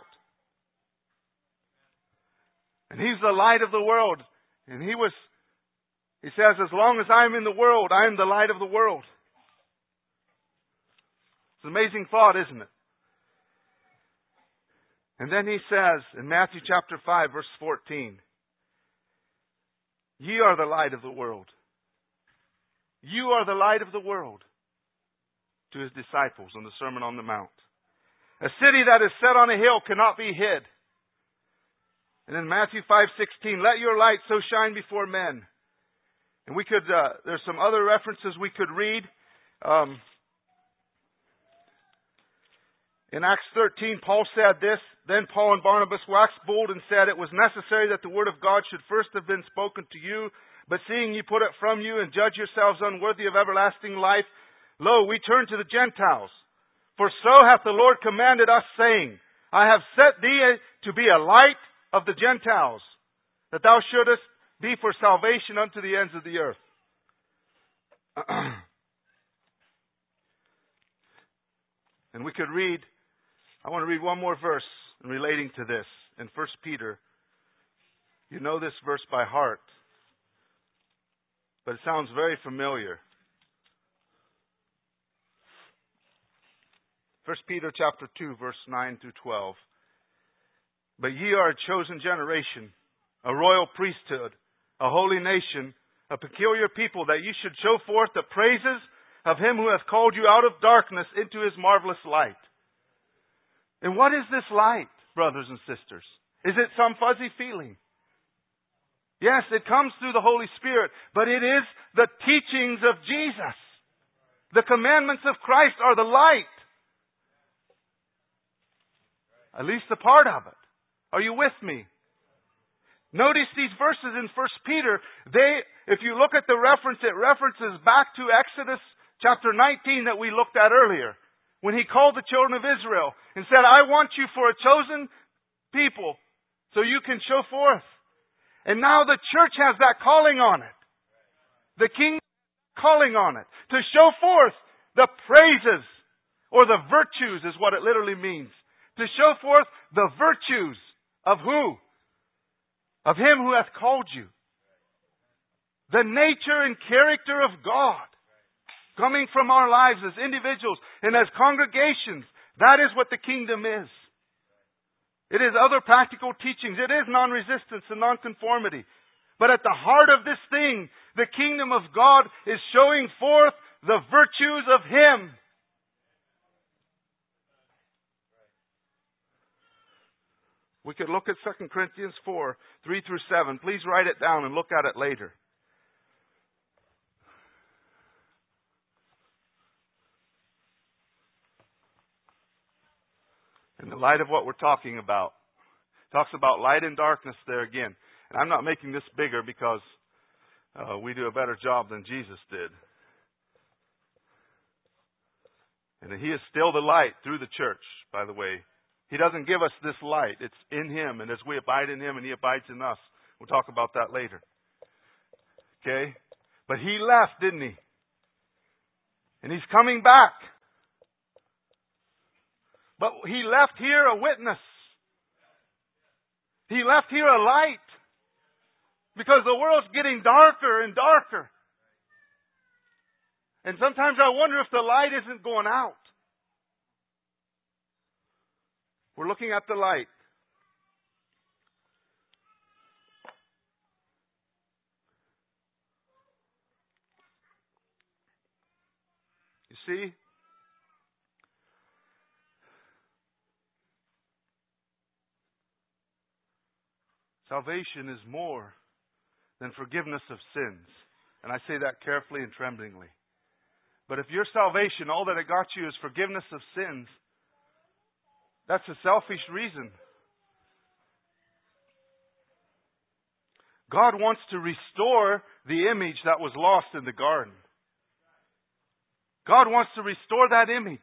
A: And He's the light of the world. And He was, He says, as long as I'm in the world, I am the light of the world. It's an amazing thought, isn't it? And then He says in Matthew chapter five, verse fourteen, ye are the light of the world. You are the light of the world, to His disciples in the Sermon on the Mount. A city that is set on a hill cannot be hid. And in Matthew five sixteen, let your light so shine before men. And we could, uh, there's some other references we could read. Um, in Acts thirteen, Paul said this, then Paul and Barnabas waxed bold and said, it was necessary that the word of God should first have been spoken to you, but seeing ye put it from you and judge yourselves unworthy of everlasting life, lo, we turn to the Gentiles. For so hath the Lord commanded us, saying, I have set thee to be a light of the Gentiles, that thou shouldest be for salvation unto the ends of the earth. And we could read, I want to read one more verse relating to this in First Peter. You know this verse by heart, but it sounds very familiar. First Peter chapter two, verse nine through twelve. But ye are a chosen generation, a royal priesthood, a holy nation, a peculiar people, that ye should show forth the praises of Him who hath called you out of darkness into His marvelous light. And what is this light, brothers and sisters? Is it some fuzzy feeling? Yes, it comes through the Holy Spirit, but it is the teachings of Jesus. The commandments of Christ are the light. At least a part of it. Are you with me? Notice these verses in First Peter. They, if you look at the reference, it references back to Exodus chapter nineteen that we looked at earlier, when He called the children of Israel and said, I want you for a chosen people so you can show forth. And now the church has that calling on it. The King calling on it. To show forth the praises, or the virtues is what it literally means. To show forth the virtues of who? Of Him who hath called you. The nature and character of God. Coming from our lives as individuals and as congregations. That is what the kingdom is. It is other practical teachings. It is non-resistance and non-conformity. But at the heart of this thing, the kingdom of God is showing forth the virtues of Him. We could look at Second Corinthians four, three through seven. Please write it down and look at it later. In the light of what we're talking about. It talks about light and darkness there again. And I'm not making this bigger because uh, we do a better job than Jesus did. And He is still the light through the church, by the way. He doesn't give us this light. It's in Him. And as we abide in Him and He abides in us. We'll talk about that later. Okay? But He left, didn't He? And He's coming back. But He left here a witness. He left here a light. Because the world's getting darker and darker. And sometimes I wonder if the light isn't going out. We're looking at the light. You see? Salvation is more than forgiveness of sins. And I say that carefully and tremblingly. But if your salvation, all that it got you is forgiveness of sins, that's a selfish reason. God wants to restore the image that was lost in the garden. God wants to restore that image.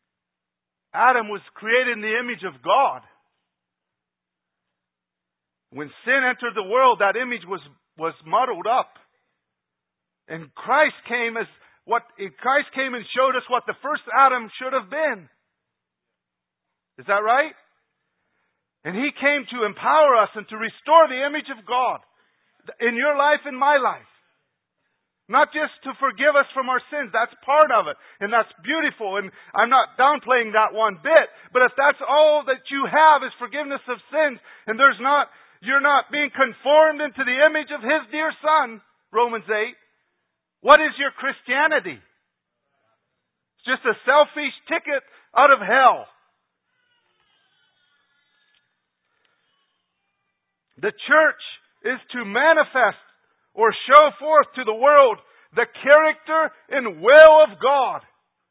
A: Adam was created in the image of God. When sin entered the world, that image was, was muddled up. And Christ came as what Christ came and showed us what the first Adam should have been. Is that right? And He came to empower us and to restore the image of God in your life and my life. Not just to forgive us from our sins. That's part of it. And that's beautiful. And I'm not downplaying that one bit. But if that's all that you have is forgiveness of sins, and there's not, you're not being conformed into the image of His dear Son, Romans eight, what is your Christianity? It's just a selfish ticket out of hell. The church is to manifest or show forth to the world the character and will of God.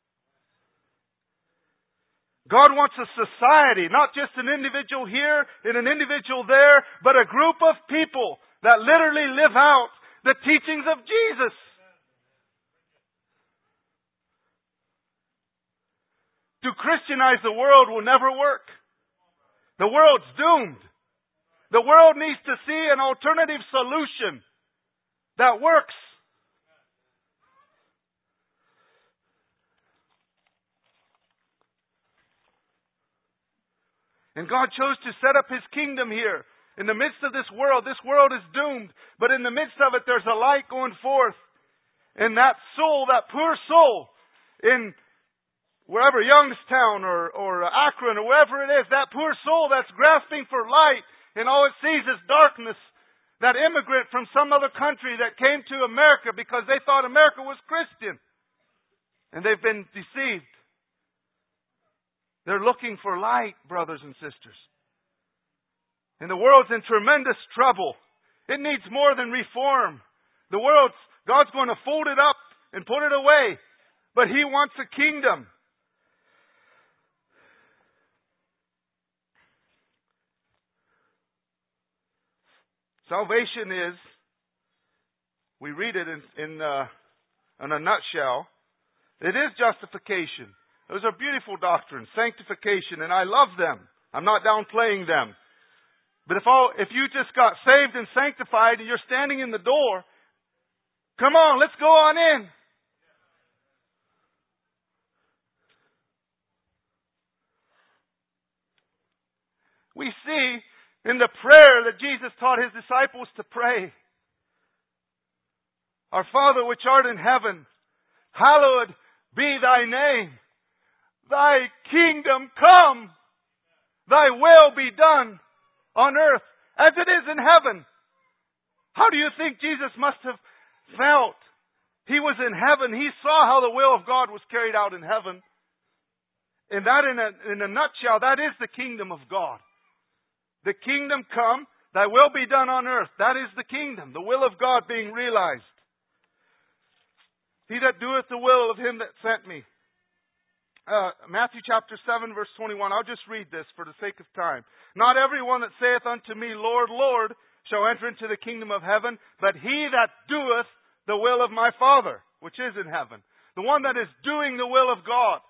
A: God wants a society, not just an individual here and an individual there, but a group of people that literally live out the teachings of Jesus. To Christianize the world will never work. The world's doomed. The world needs to see an alternative solution that works. And God chose to set up His kingdom here. In the midst of this world, this world is doomed. But in the midst of it, there's a light going forth. And that soul, that poor soul, in wherever, Youngstown or, or Akron or wherever it is, that poor soul that's grasping for light and all it sees is darkness. That immigrant from some other country that came to America because they thought America was Christian. And they've been deceived. They're looking for light, brothers and sisters. And the world's in tremendous trouble. It needs more than reform. The world's, God's going to fold it up and put it away. But He wants a kingdom. Salvation is, we read it in, in, uh, in a nutshell, it is justification. Those are beautiful doctrines, sanctification, and I love them. I'm not downplaying them. But if all, if you just got saved and sanctified and you're standing in the door, come on, let's go on in. We see in the prayer that Jesus taught His disciples to pray. Our Father which art in heaven, hallowed be Thy name. Thy kingdom come. Thy will be done on earth as it is in heaven. How do you think Jesus must have felt? He was in heaven. He saw how the will of God was carried out in heaven. And that in a, in a nutshell, that is the kingdom of God. The kingdom come, Thy will be done on earth. That is the kingdom, the will of God being realized. He that doeth the will of Him that sent me. Uh, Matthew chapter seven, verse twenty-one. I'll just read this for the sake of time. Not everyone that saith unto me, Lord, Lord, shall enter into the kingdom of heaven, but he that doeth the will of my Father, which is in heaven. The one that is doing the will of God.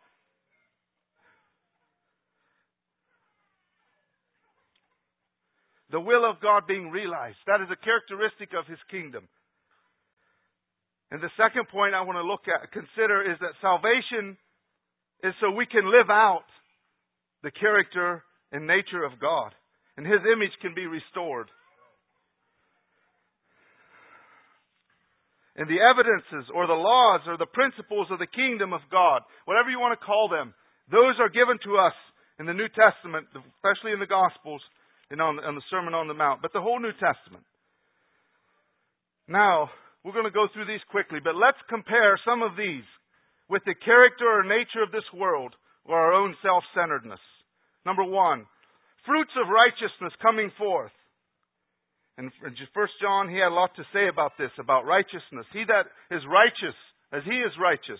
A: The will of God being realized. That is a characteristic of His kingdom. And the second point I want to look at, consider, is that salvation is so we can live out the character and nature of God. And His image can be restored. And the evidences or the laws or the principles of the kingdom of God, whatever you want to call them, those are given to us in the New Testament, especially in the Gospels, and on, on the Sermon on the Mount, but the whole New Testament. Now, we're going to go through these quickly, but let's compare some of these with the character or nature of this world or our own self-centeredness. Number one, fruits of righteousness coming forth. And in First John, he had a lot to say about this, about righteousness. He that is righteous, as he is righteous,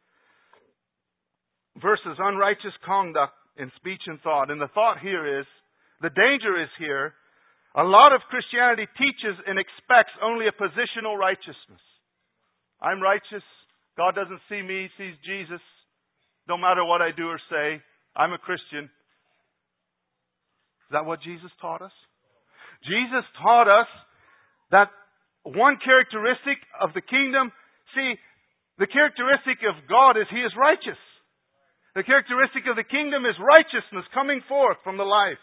A: versus unrighteous conduct in speech and thought. And the thought here is, the danger is here, a lot of Christianity teaches and expects only a positional righteousness. I'm righteous. God doesn't see me, He sees Jesus. No matter what I do or say, I'm a Christian. Is that what Jesus taught us? Jesus taught us that one characteristic of the kingdom, see, the characteristic of God is He is righteous. The characteristic of the kingdom is righteousness coming forth from the life.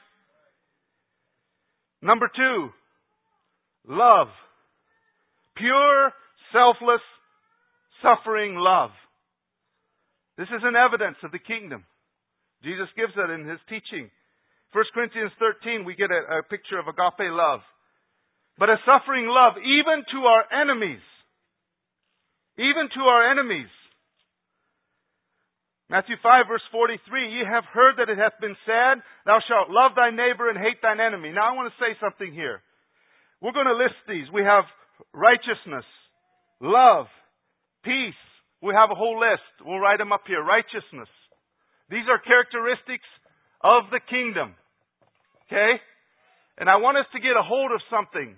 A: Number two, love. Pure, selfless, suffering love. This is an evidence of the kingdom. Jesus gives that in His teaching. First Corinthians thirteen, we get a, a picture of agape love. But a suffering love, even to our enemies. Even to our enemies. Matthew five, verse forty-three, ye have heard that it hath been said, thou shalt love thy neighbor and hate thine enemy. Now I want to say something here. We're going to list these. We have righteousness, love, peace. We have a whole list. We'll write them up here. Righteousness. These are characteristics of the kingdom. Okay? And I want us to get a hold of something.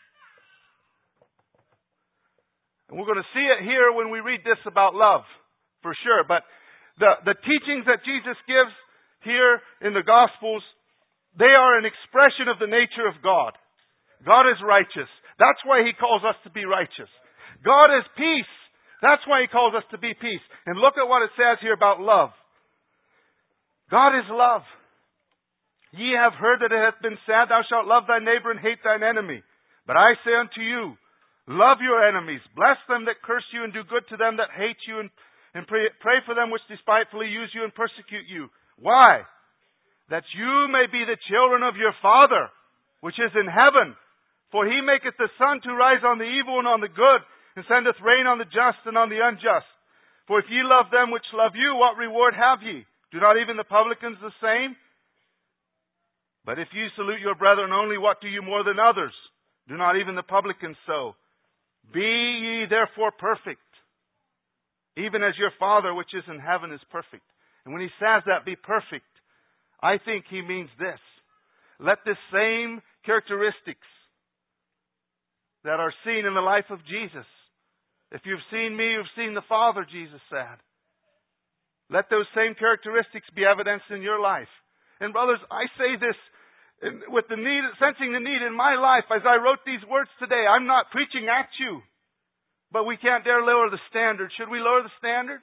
A: And we're going to see it here when we read this about love, for sure. But the, the teachings that Jesus gives here in the Gospels, they are an expression of the nature of God. God is righteous. That's why He calls us to be righteous. God is peace. That's why He calls us to be peace. And look at what it says here about love. God is love. Ye have heard that it hath been said, thou shalt love thy neighbor and hate thine enemy. But I say unto you, love your enemies, bless them that curse you, and do good to them that hate you, and, and pray, pray for them which despitefully use you and persecute you. Why? That you may be the children of your Father, which is in heaven. For He maketh the sun to rise on the evil and on the good, and sendeth rain on the just and on the unjust. For if ye love them which love you, what reward have ye? Do not even the publicans the same? But if ye salute your brethren only, what do you more than others? Do not even the publicans so? Be ye therefore perfect, even as your Father which is in heaven is perfect. And when He says that, be perfect, I think He means this. Let the same characteristics that are seen in the life of Jesus. If you've seen me, you've seen the Father, Jesus said. Let those same characteristics be evidenced in your life. And brothers, I say this with the need, sensing the need in my life as I wrote these words today. I'm not preaching at you, but we can't dare lower the standard. Should we lower the standard?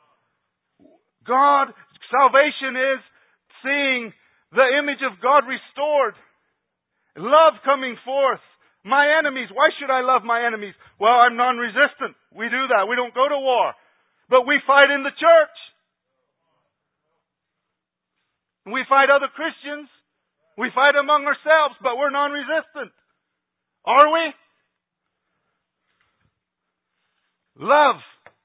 A: God, salvation is seeing the image of God restored. Love coming forth. My enemies. Why should I love my enemies? Well, I'm non-resistant. We do that. We don't go to war. But we fight in the church. We fight other Christians. We fight among ourselves, but we're non-resistant. Are we? Love.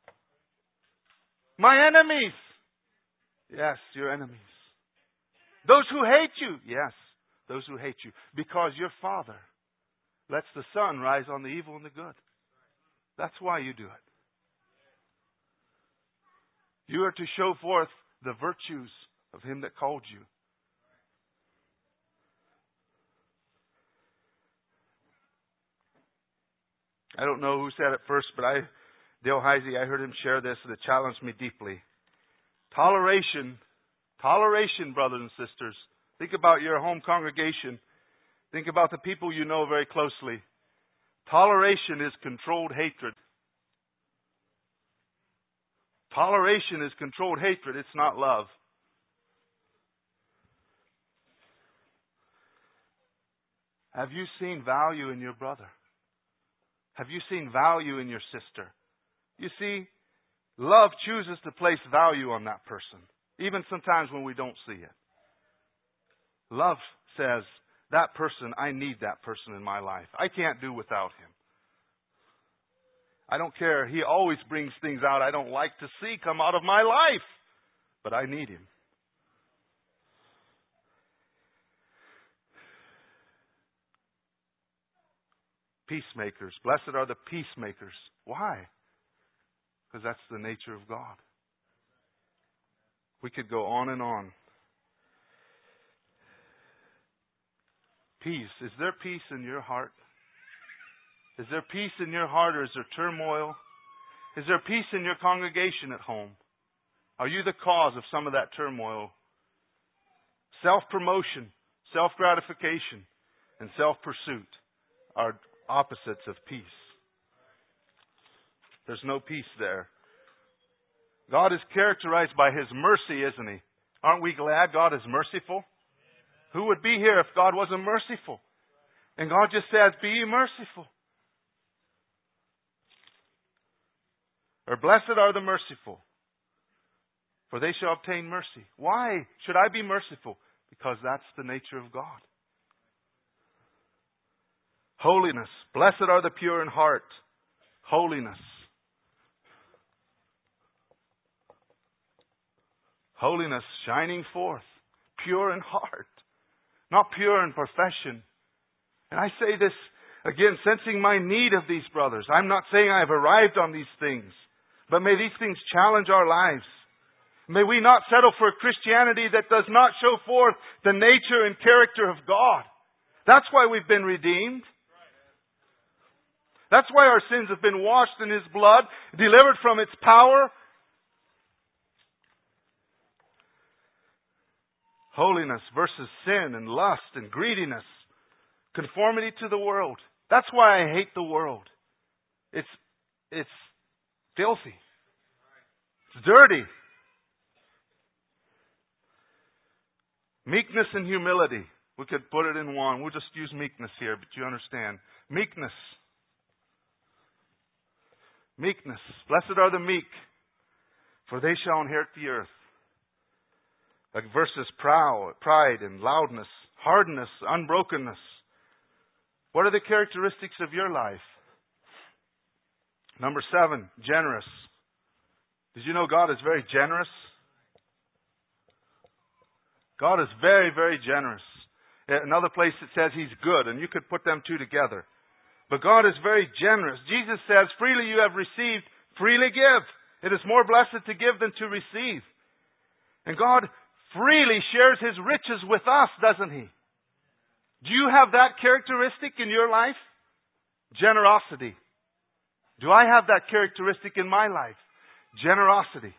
A: My enemies. Yes, your enemies. Those who hate you. Yes, those who hate you. Because your Father lets the sun rise on the evil and the good. That's why you do it. You are to show forth the virtues of Him that called you. I don't know who said it first, but I, Dale Heisey, I heard him share this and it challenged me deeply. Toleration, toleration, brothers and sisters. Think about your home congregation. Think about the people you know very closely. Toleration is controlled hatred. Toleration is controlled hatred. It's not love. Have you seen value in your brother? Have you seen value in your sister? You see, love chooses to place value on that person, even sometimes when we don't see it. Love says, that person, I need that person in my life. I can't do without him. I don't care. He always brings things out I don't like to see come out of my life, but I need him. Peacemakers. Blessed are the peacemakers. Why? Because that's the nature of God. We could go on and on. Peace. Is there peace in your heart? Is there peace in your heart, or is there turmoil? Is there peace in your congregation at home? Are you the cause of some of that turmoil? Self-promotion, self-gratification. and self-pursuit are opposites of peace. There's no peace there. God is characterized by His mercy, isn't He? Aren't we glad God is merciful? Who would be here if God wasn't merciful? And God just says, be ye merciful. Or blessed are the merciful, for they shall obtain mercy. Why should I be merciful? Because that's the nature of God. Holiness. Blessed are the pure in heart. Holiness. Holiness shining forth. Pure in heart. Not pure in profession. And I say this again, sensing my need of these brothers. I'm not saying I have arrived on these things. But may these things challenge our lives. May we not settle for a Christianity that does not show forth the nature and character of God. That's why we've been redeemed. That's why our sins have been washed in His blood, delivered from its power. Holiness versus sin and lust and greediness. Conformity to the world. That's why I hate the world. It's, it's filthy. It's dirty. Meekness and humility. We could put it in one. We'll just use meekness here, but you understand. Meekness. Meekness. Blessed are the meek, for they shall inherit the earth. Like versus proud, pride and loudness, hardness, unbrokenness. What are the characteristics of your life? Number seven, generous. Did you know God is very generous? God is very, very generous. Another place it says He's good, and you could put them two together. But God is very generous. Jesus says, freely you have received, freely give. It is more blessed to give than to receive. And God freely shares His riches with us, doesn't He? Do you have that characteristic in your life? Generosity. Do I have that characteristic in my life? Generosity.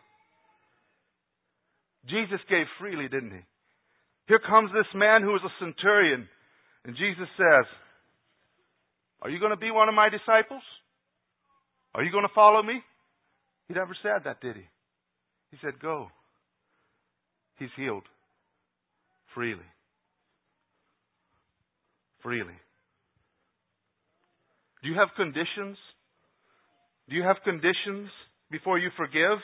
A: Jesus gave freely, didn't He? Here comes this man who was a centurion. And Jesus says, are you going to be one of my disciples? Are you going to follow me? He never said that, did he? He said, go. He's healed. Freely. Freely. Do you have conditions? Do you have conditions before you forgive?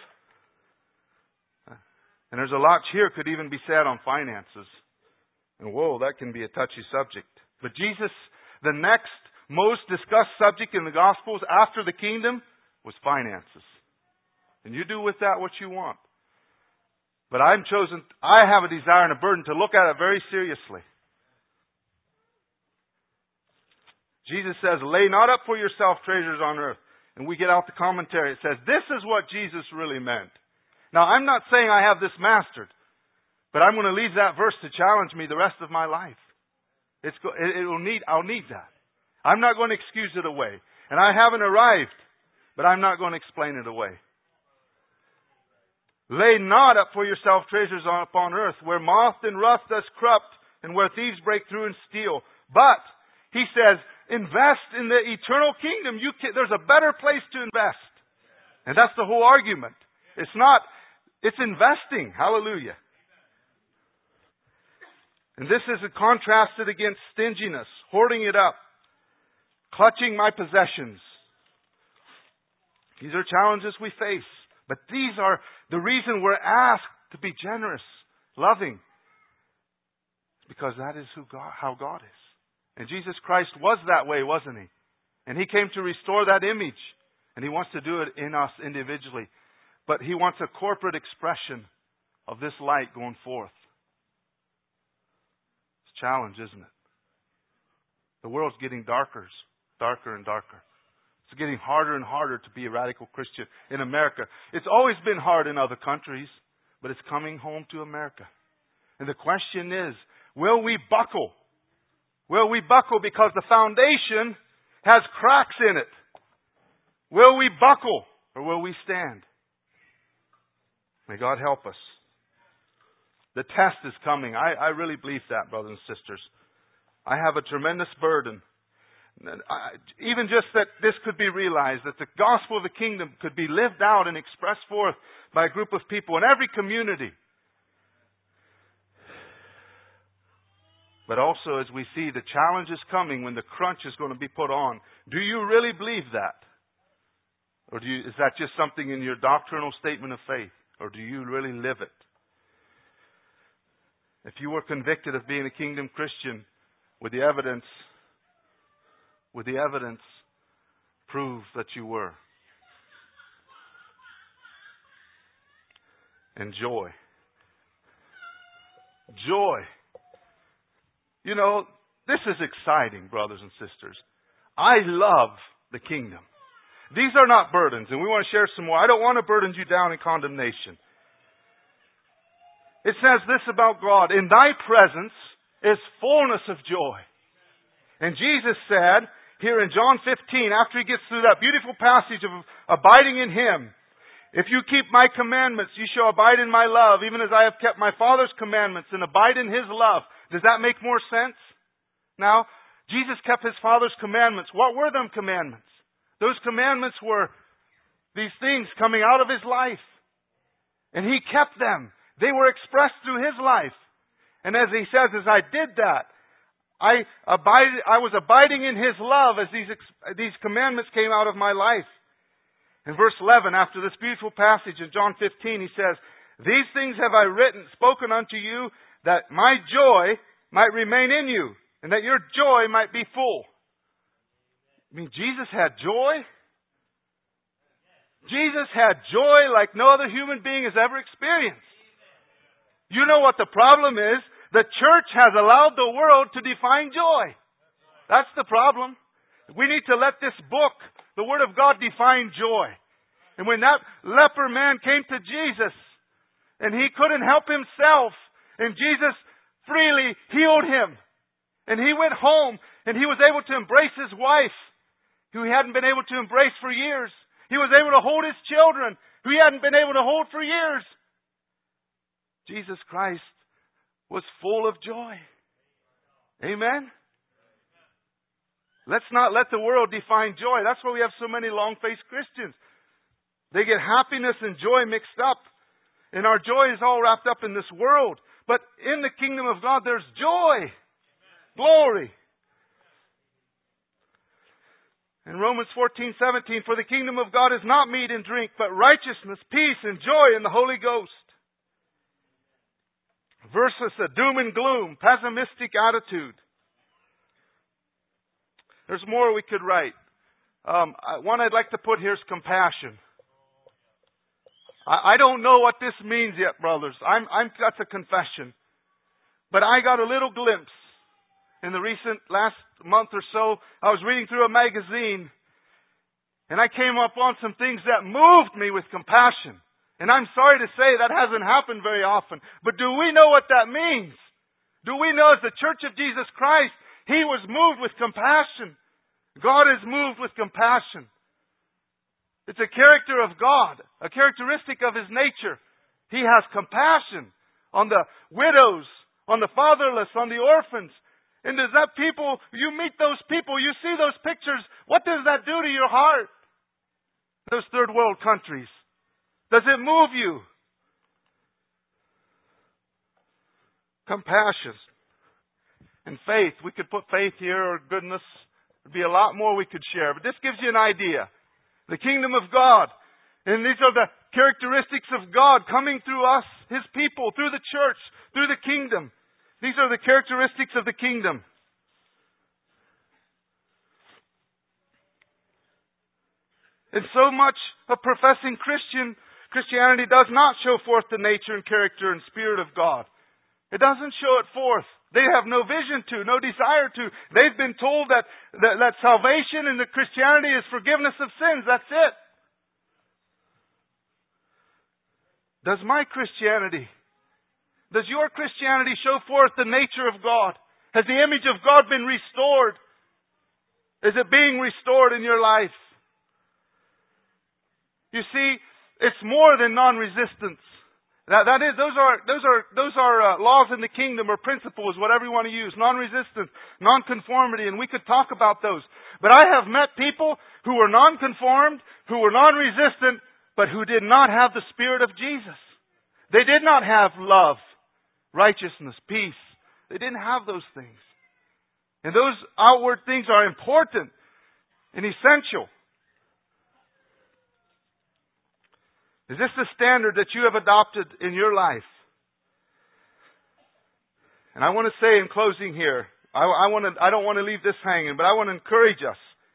A: And there's a lot here could even be said on finances. And whoa, that can be a touchy subject. But Jesus, the next most discussed subject in the Gospels after the kingdom was finances. And you do with that what you want. But I'm chosen, I have a desire and a burden to look at it very seriously. Jesus says, lay not up for yourself treasures on earth. And we get out the commentary. It says, this is what Jesus really meant. Now, I'm not saying I have this mastered, but I'm going to leave that verse to challenge me the rest of my life. It's, it will need, I'll need that. I'm not going to excuse it away. And I haven't arrived, but I'm not going to explain it away. Lay not up for yourself treasures upon earth, where moth and rust does corrupt, and where thieves break through and steal. But, he says, invest in the eternal kingdom. You can, there's a better place to invest. And that's the whole argument. It's not, it's investing. Hallelujah. And this is contrasted against stinginess, hoarding it up, clutching my possessions. These are challenges we face. But these are the reason we're asked to be generous, loving. Because that is who God, how God is. And Jesus Christ was that way, wasn't He? And He came to restore that image. And He wants to do it in us individually. But He wants a corporate expression of this light going forth. It's a challenge, isn't it? The world's getting darker, darker and darker. It's getting harder and harder to be a radical Christian in America. It's always been hard in other countries, but it's coming home to America. And the question is, will we buckle? Will we buckle because the foundation has cracks in it? Will we buckle or will we stand? May God help us. The test is coming. I, I really believe that, brothers and sisters. I have a tremendous burden. Even just that this could be realized, that the gospel of the kingdom could be lived out and expressed forth by a group of people in every community. But also, as we see the challenge is coming when the crunch is going to be put on, do you really believe that? Or do you, is that just something in your doctrinal statement of faith? Or do you really live it? If you were convicted of being a kingdom Christian, would the evidence, would the evidence prove that you were? And joy. Joy. You know, this is exciting, brothers and sisters. I love the kingdom. These are not burdens, and we want to share some more. I don't want to burden you down in condemnation. It says this about God: in thy presence is fullness of joy. And Jesus said here in John fifteen, after he gets through that beautiful passage of abiding in Him, if you keep my commandments, you shall abide in my love, even as I have kept my Father's commandments and abide in His love. Does that make more sense? Now, Jesus kept His Father's commandments. What were them commandments? Those commandments were these things coming out of His life. And He kept them. They were expressed through His life. And as He says, as I did that, I abided, I was abiding in His love as these, these commandments came out of my life. In verse eleven, after this beautiful passage in John fifteen, He says, these things have I written, spoken unto you, that my joy might remain in you, and that your joy might be full. I mean, Jesus had joy. Jesus had joy like no other human being has ever experienced. You know what the problem is? The church has allowed the world to define joy. That's the problem. We need to let this book, the Word of God, define joy. And when that leper man came to Jesus, and he couldn't help himself, and Jesus freely healed him, and he went home, and he was able to embrace his wife, who he hadn't been able to embrace for years. He was able to hold his children, who he hadn't been able to hold for years. Jesus Christ was full of joy. Amen? Let's not let the world define joy. That's why we have so many long-faced Christians. They get happiness and joy mixed up. And our joy is all wrapped up in this world. But in the kingdom of God, there's joy. Glory. In Romans fourteen seventeen, for the kingdom of God is not meat and drink, but righteousness, peace, and joy in the Holy Ghost. Versus a doom and gloom, pessimistic attitude. There's more we could write. Um, one I'd like to put here is compassion. I, I don't know what this means yet, brothers. I'm, I'm, that's a confession. But I got a little glimpse in the recent last month or so. I was reading through a magazine, and I came up on some things that moved me with compassion. And I'm sorry to say that hasn't happened very often. But do we know what that means? Do we know as the Church of Jesus Christ, He was moved with compassion. God is moved with compassion. It's a character of God, a characteristic of His nature. He has compassion on the widows, on the fatherless, on the orphans. And does that people, you meet those people, you see those pictures, what does that do to your heart? Those third world countries. Does it move you? Compassion. And faith. We could put faith here or goodness. There'd be a lot more we could share. But this gives you an idea. The kingdom of God. And these are the characteristics of God coming through us, His people, through the church, through the kingdom. These are the characteristics of the kingdom. And so much of professing Christian Christianity does not show forth the nature and character and spirit of God. It doesn't show it forth. They have no vision to, no desire to. They've been told that, that, that salvation in the Christianity is forgiveness of sins. That's it. Does my Christianity, does your Christianity show forth the nature of God? Has the image of God been restored? Is it being restored in your life? You see, it's more than non-resistance. That, that is, those are, those are, those are uh, laws in the kingdom or principles, whatever you want to use. Non-resistance, non-conformity, and we could talk about those. But I have met people who were non-conformed, who were non-resistant, but who did not have the Spirit of Jesus. They did not have love, righteousness, peace. They didn't have those things. And those outward things are important and essential. Is this the standard that you have adopted in your life? And I want to say in closing here, I, I, want to, I don't want to leave this hanging, but I want to encourage us.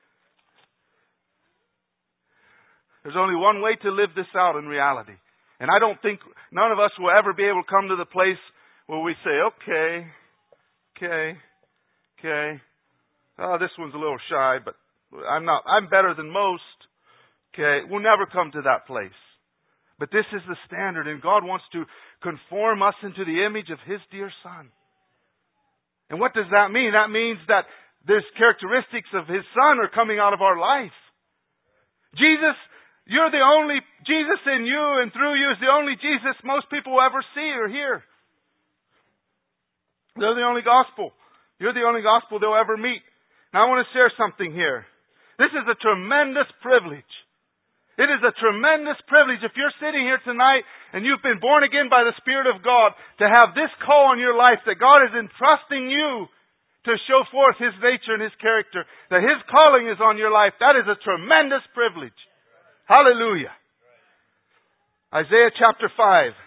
A: There's only one way to live this out in reality. And I don't think none of us will ever be able to come to the place where we say, okay, okay, okay, oh, this one's a little shy, but I'm not, I'm better than most. Okay, we'll never come to that place. But this is the standard, and God wants to conform us into the image of His dear Son. And what does that mean? That means that there's characteristics of His Son are coming out of our life. Jesus, you're the only, Jesus in you and through you is the only Jesus most people will ever see or hear. They're the only gospel. You're the only gospel they'll ever meet. Now I want to share something here. This is a tremendous privilege. It is a tremendous privilege if you're sitting here tonight and you've been born again by the Spirit of God to have this call on your life that God is entrusting you to show forth His nature and His character. That His calling is on your life. That is a tremendous privilege. Hallelujah. Isaiah chapter five.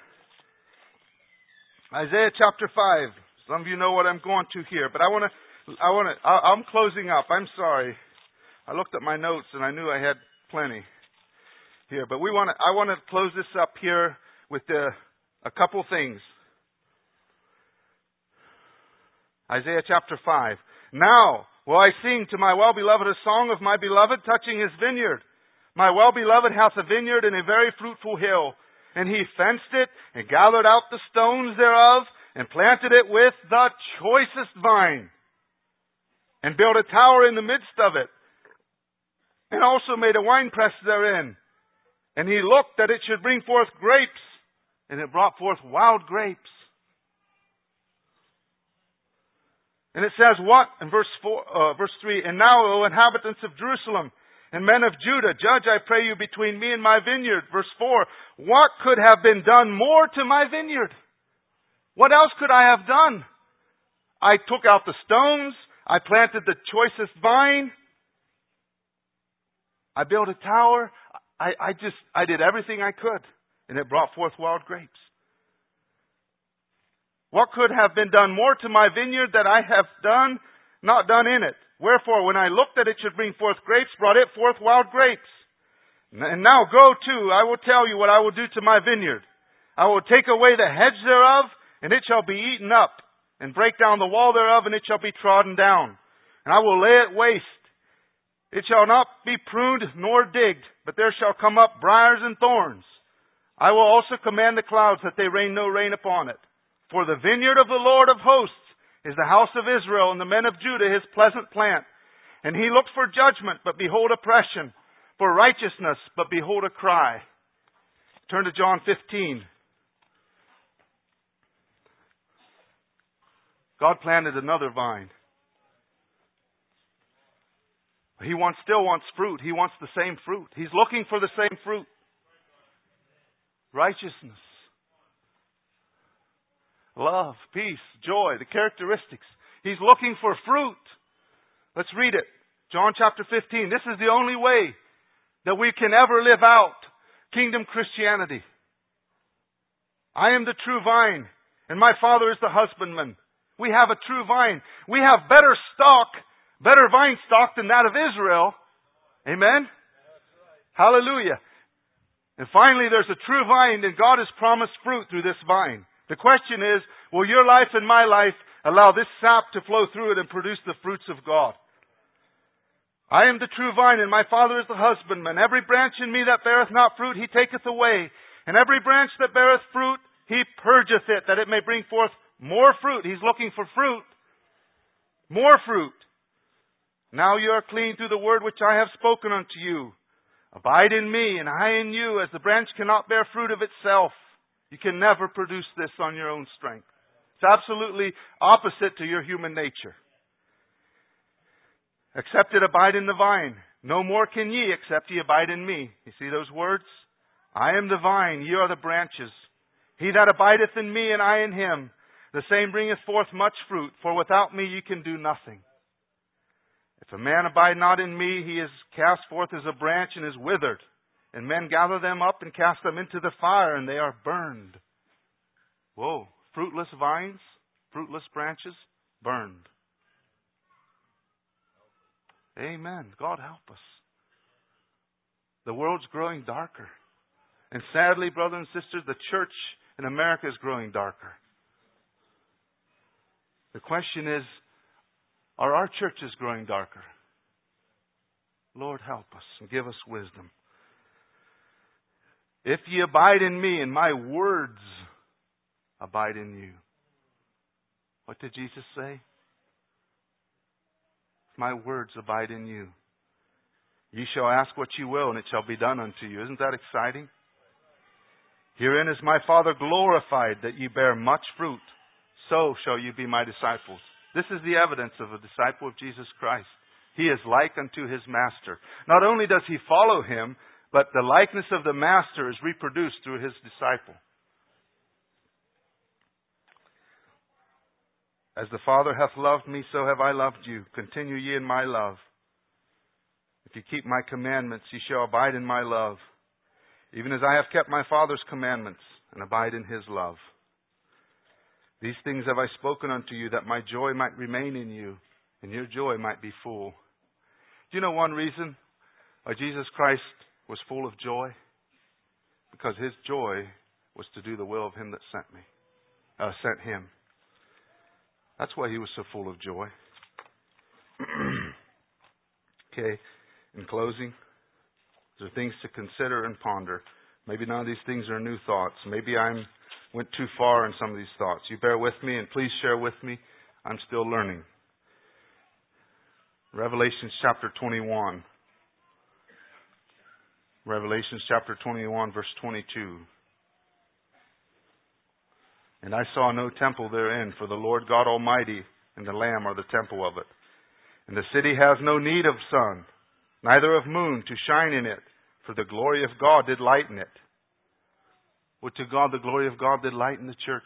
A: Isaiah chapter five. Some of you know what I'm going to here, but I want to, I want to, I'm closing up. I'm sorry. I looked at my notes and I knew I had plenty here, but we want to, I want to close this up here with the, a couple things. Isaiah chapter five. Now will I sing to my well-beloved a song of my beloved touching his vineyard. My well-beloved hath a vineyard in a very fruitful hill, and he fenced it and gathered out the stones thereof and planted it with the choicest vine and built a tower in the midst of it and also made a winepress therein. And he looked that it should bring forth grapes, and it brought forth wild grapes. And it says what? In verse four, uh, verse three, and now, O inhabitants of Jerusalem, and men of Judah, judge, I pray you, between me and my vineyard. Verse four, what could have been done more to my vineyard? What else could I have done? I took out the stones. I planted the choicest vine. I built a tower. I, I just, I did everything I could, and it brought forth wild grapes. What could have been done more to my vineyard that I have done, not done in it? Wherefore, when I looked that it should bring forth grapes, brought it forth wild grapes. And now go to, I will tell you what I will do to my vineyard. I will take away the hedge thereof, and it shall be eaten up, and break down the wall thereof, and it shall be trodden down. And I will lay it waste. It shall not be pruned nor digged, but there shall come up briars and thorns. I will also command the clouds that they rain no rain upon it. For the vineyard of the Lord of hosts is the house of Israel, and the men of Judah his pleasant plant. And he looked for judgment, but behold oppression, for righteousness, but behold a cry. Turn to John fifteen. God planted another vine. He wants, still wants fruit. He wants the same fruit. He's looking for the same fruit. Righteousness. Love, peace, joy, the characteristics. He's looking for fruit. Let's read it. John chapter fifteen. This is the only way that we can ever live out kingdom Christianity. I am the true vine, and my Father is the husbandman. We have a true vine. We have better stock, better vine stock than that of Israel. Amen? Hallelujah. And finally, there's a true vine, and God has promised fruit through this vine. The question is, will your life and my life allow this sap to flow through it and produce the fruits of God? I am the true vine, and my Father is the husbandman. Every branch in me that beareth not fruit, he taketh away. And every branch that beareth fruit, he purgeth it, that it may bring forth more fruit. He's looking for fruit. More fruit. Now you are clean through the word which I have spoken unto you. Abide in me, and I in you, as the branch cannot bear fruit of itself, You can never produce this on your own strength. It's absolutely opposite to your human nature. Except it abide in the vine. No more can ye, except ye abide in me. You see those words? I am the vine, ye are the branches. He that abideth in me, and I in him, the same bringeth forth much fruit, for without me ye can do nothing. If a man abide not in me, he is cast forth as a branch and is withered. And men gather them up and cast them into the fire, and they are burned. Whoa, fruitless vines, fruitless branches, burned. Amen. God help us. The world's growing darker. And sadly, brothers and sisters, the church in America is growing darker. The question is, are our churches growing darker? Lord, help us and give us wisdom. If ye abide in me and my words abide in you. What did Jesus say? My words abide in you. Ye shall ask what ye will, and it shall be done unto you. Isn't that exciting? Herein is my Father glorified, that ye bear much fruit. So shall you be my disciples. This is the evidence of a disciple of Jesus Christ. He is like unto his master. Not only does he follow him, but the likeness of the master is reproduced through his disciple. As the Father hath loved me, so have I loved you. Continue ye in my love. If you keep my commandments, ye shall abide in my love, even as I have kept my Father's commandments, and abide in his love. These things have I spoken unto you, that my joy might remain in you, and your joy might be full. Do you know one reason why Jesus Christ was full of joy? Because his joy was to do the will of him that sent me, uh, sent him. That's why he was so full of joy. Okay, in closing, there are things to consider and ponder. Maybe none of these things are new thoughts. Maybe I went too far in some of these thoughts. You bear with me, and please share with me. I'm still learning. Revelation chapter twenty-one. Revelation chapter twenty-one, verse twenty-two. And I saw no temple therein, for the Lord God Almighty and the Lamb are the temple of it. And the city has no need of sun, neither of moon to shine in it, for the glory of God did lighten it. Would to God the glory of God did lighten the church.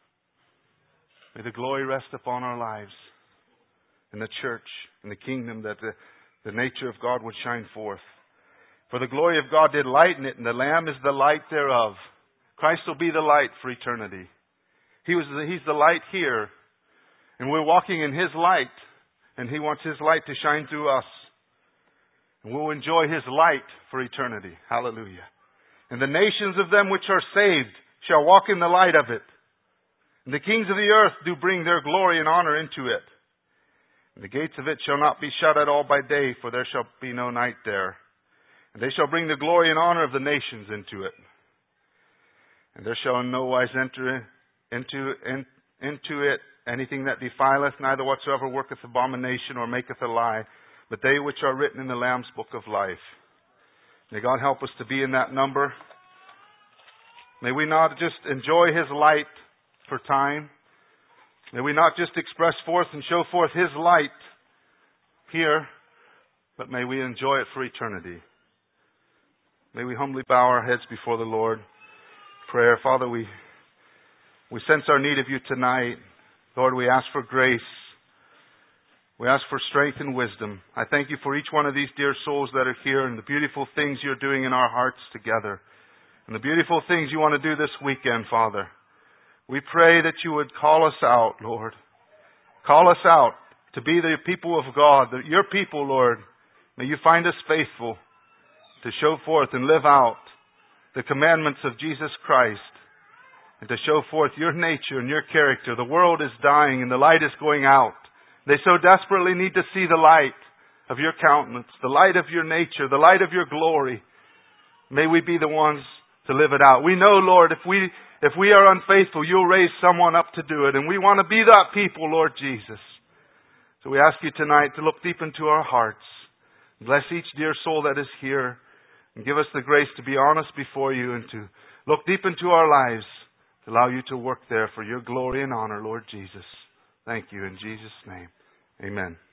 A: May the glory rest upon our lives, in the church, in the kingdom, that the, the nature of God would shine forth. For the glory of God did lighten it, and the Lamb is the light thereof. Christ will be the light for eternity. He was the, He's the light here, and we're walking in His light, and He wants His light to shine through us. And we'll enjoy His light for eternity. Hallelujah. And the nations of them which are saved shall walk in the light of it. And the kings of the earth do bring their glory and honor into it. And the gates of it shall not be shut at all by day, for there shall be no night there. And they shall bring the glory and honor of the nations into it. And there shall in no wise enter in, into, in, into it anything that defileth, neither whatsoever worketh abomination or maketh a lie, but they which are written in the Lamb's book of life. May God help us to be in that number. May we not just enjoy His light for time. May we not just express forth and show forth His light here, but may we enjoy it for eternity. May we humbly bow our heads before the Lord. Prayer. Father, we, we sense our need of You tonight. Lord, we ask for grace. We ask for strength and wisdom. I thank You for each one of these dear souls that are here and the beautiful things You're doing in our hearts together. And the beautiful things You want to do this weekend, Father. We pray that You would call us out, Lord. Call us out to be the people of God, the, Your people, Lord. May You find us faithful to show forth and live out the commandments of Jesus Christ and to show forth Your nature and Your character. The world is dying and the light is going out. They so desperately need to see the light of Your countenance, the light of Your nature, the light of Your glory. May we be the ones to live it out. We know, Lord, if we if we are unfaithful, You'll raise someone up to do it. And we want to be that people, Lord Jesus. So we ask You tonight to look deep into our hearts. Bless each dear soul that is here. And give us the grace to be honest before You and to look deep into our lives To allow you to work there for your glory and honor, Lord Jesus. Thank you in Jesus' name. Amen.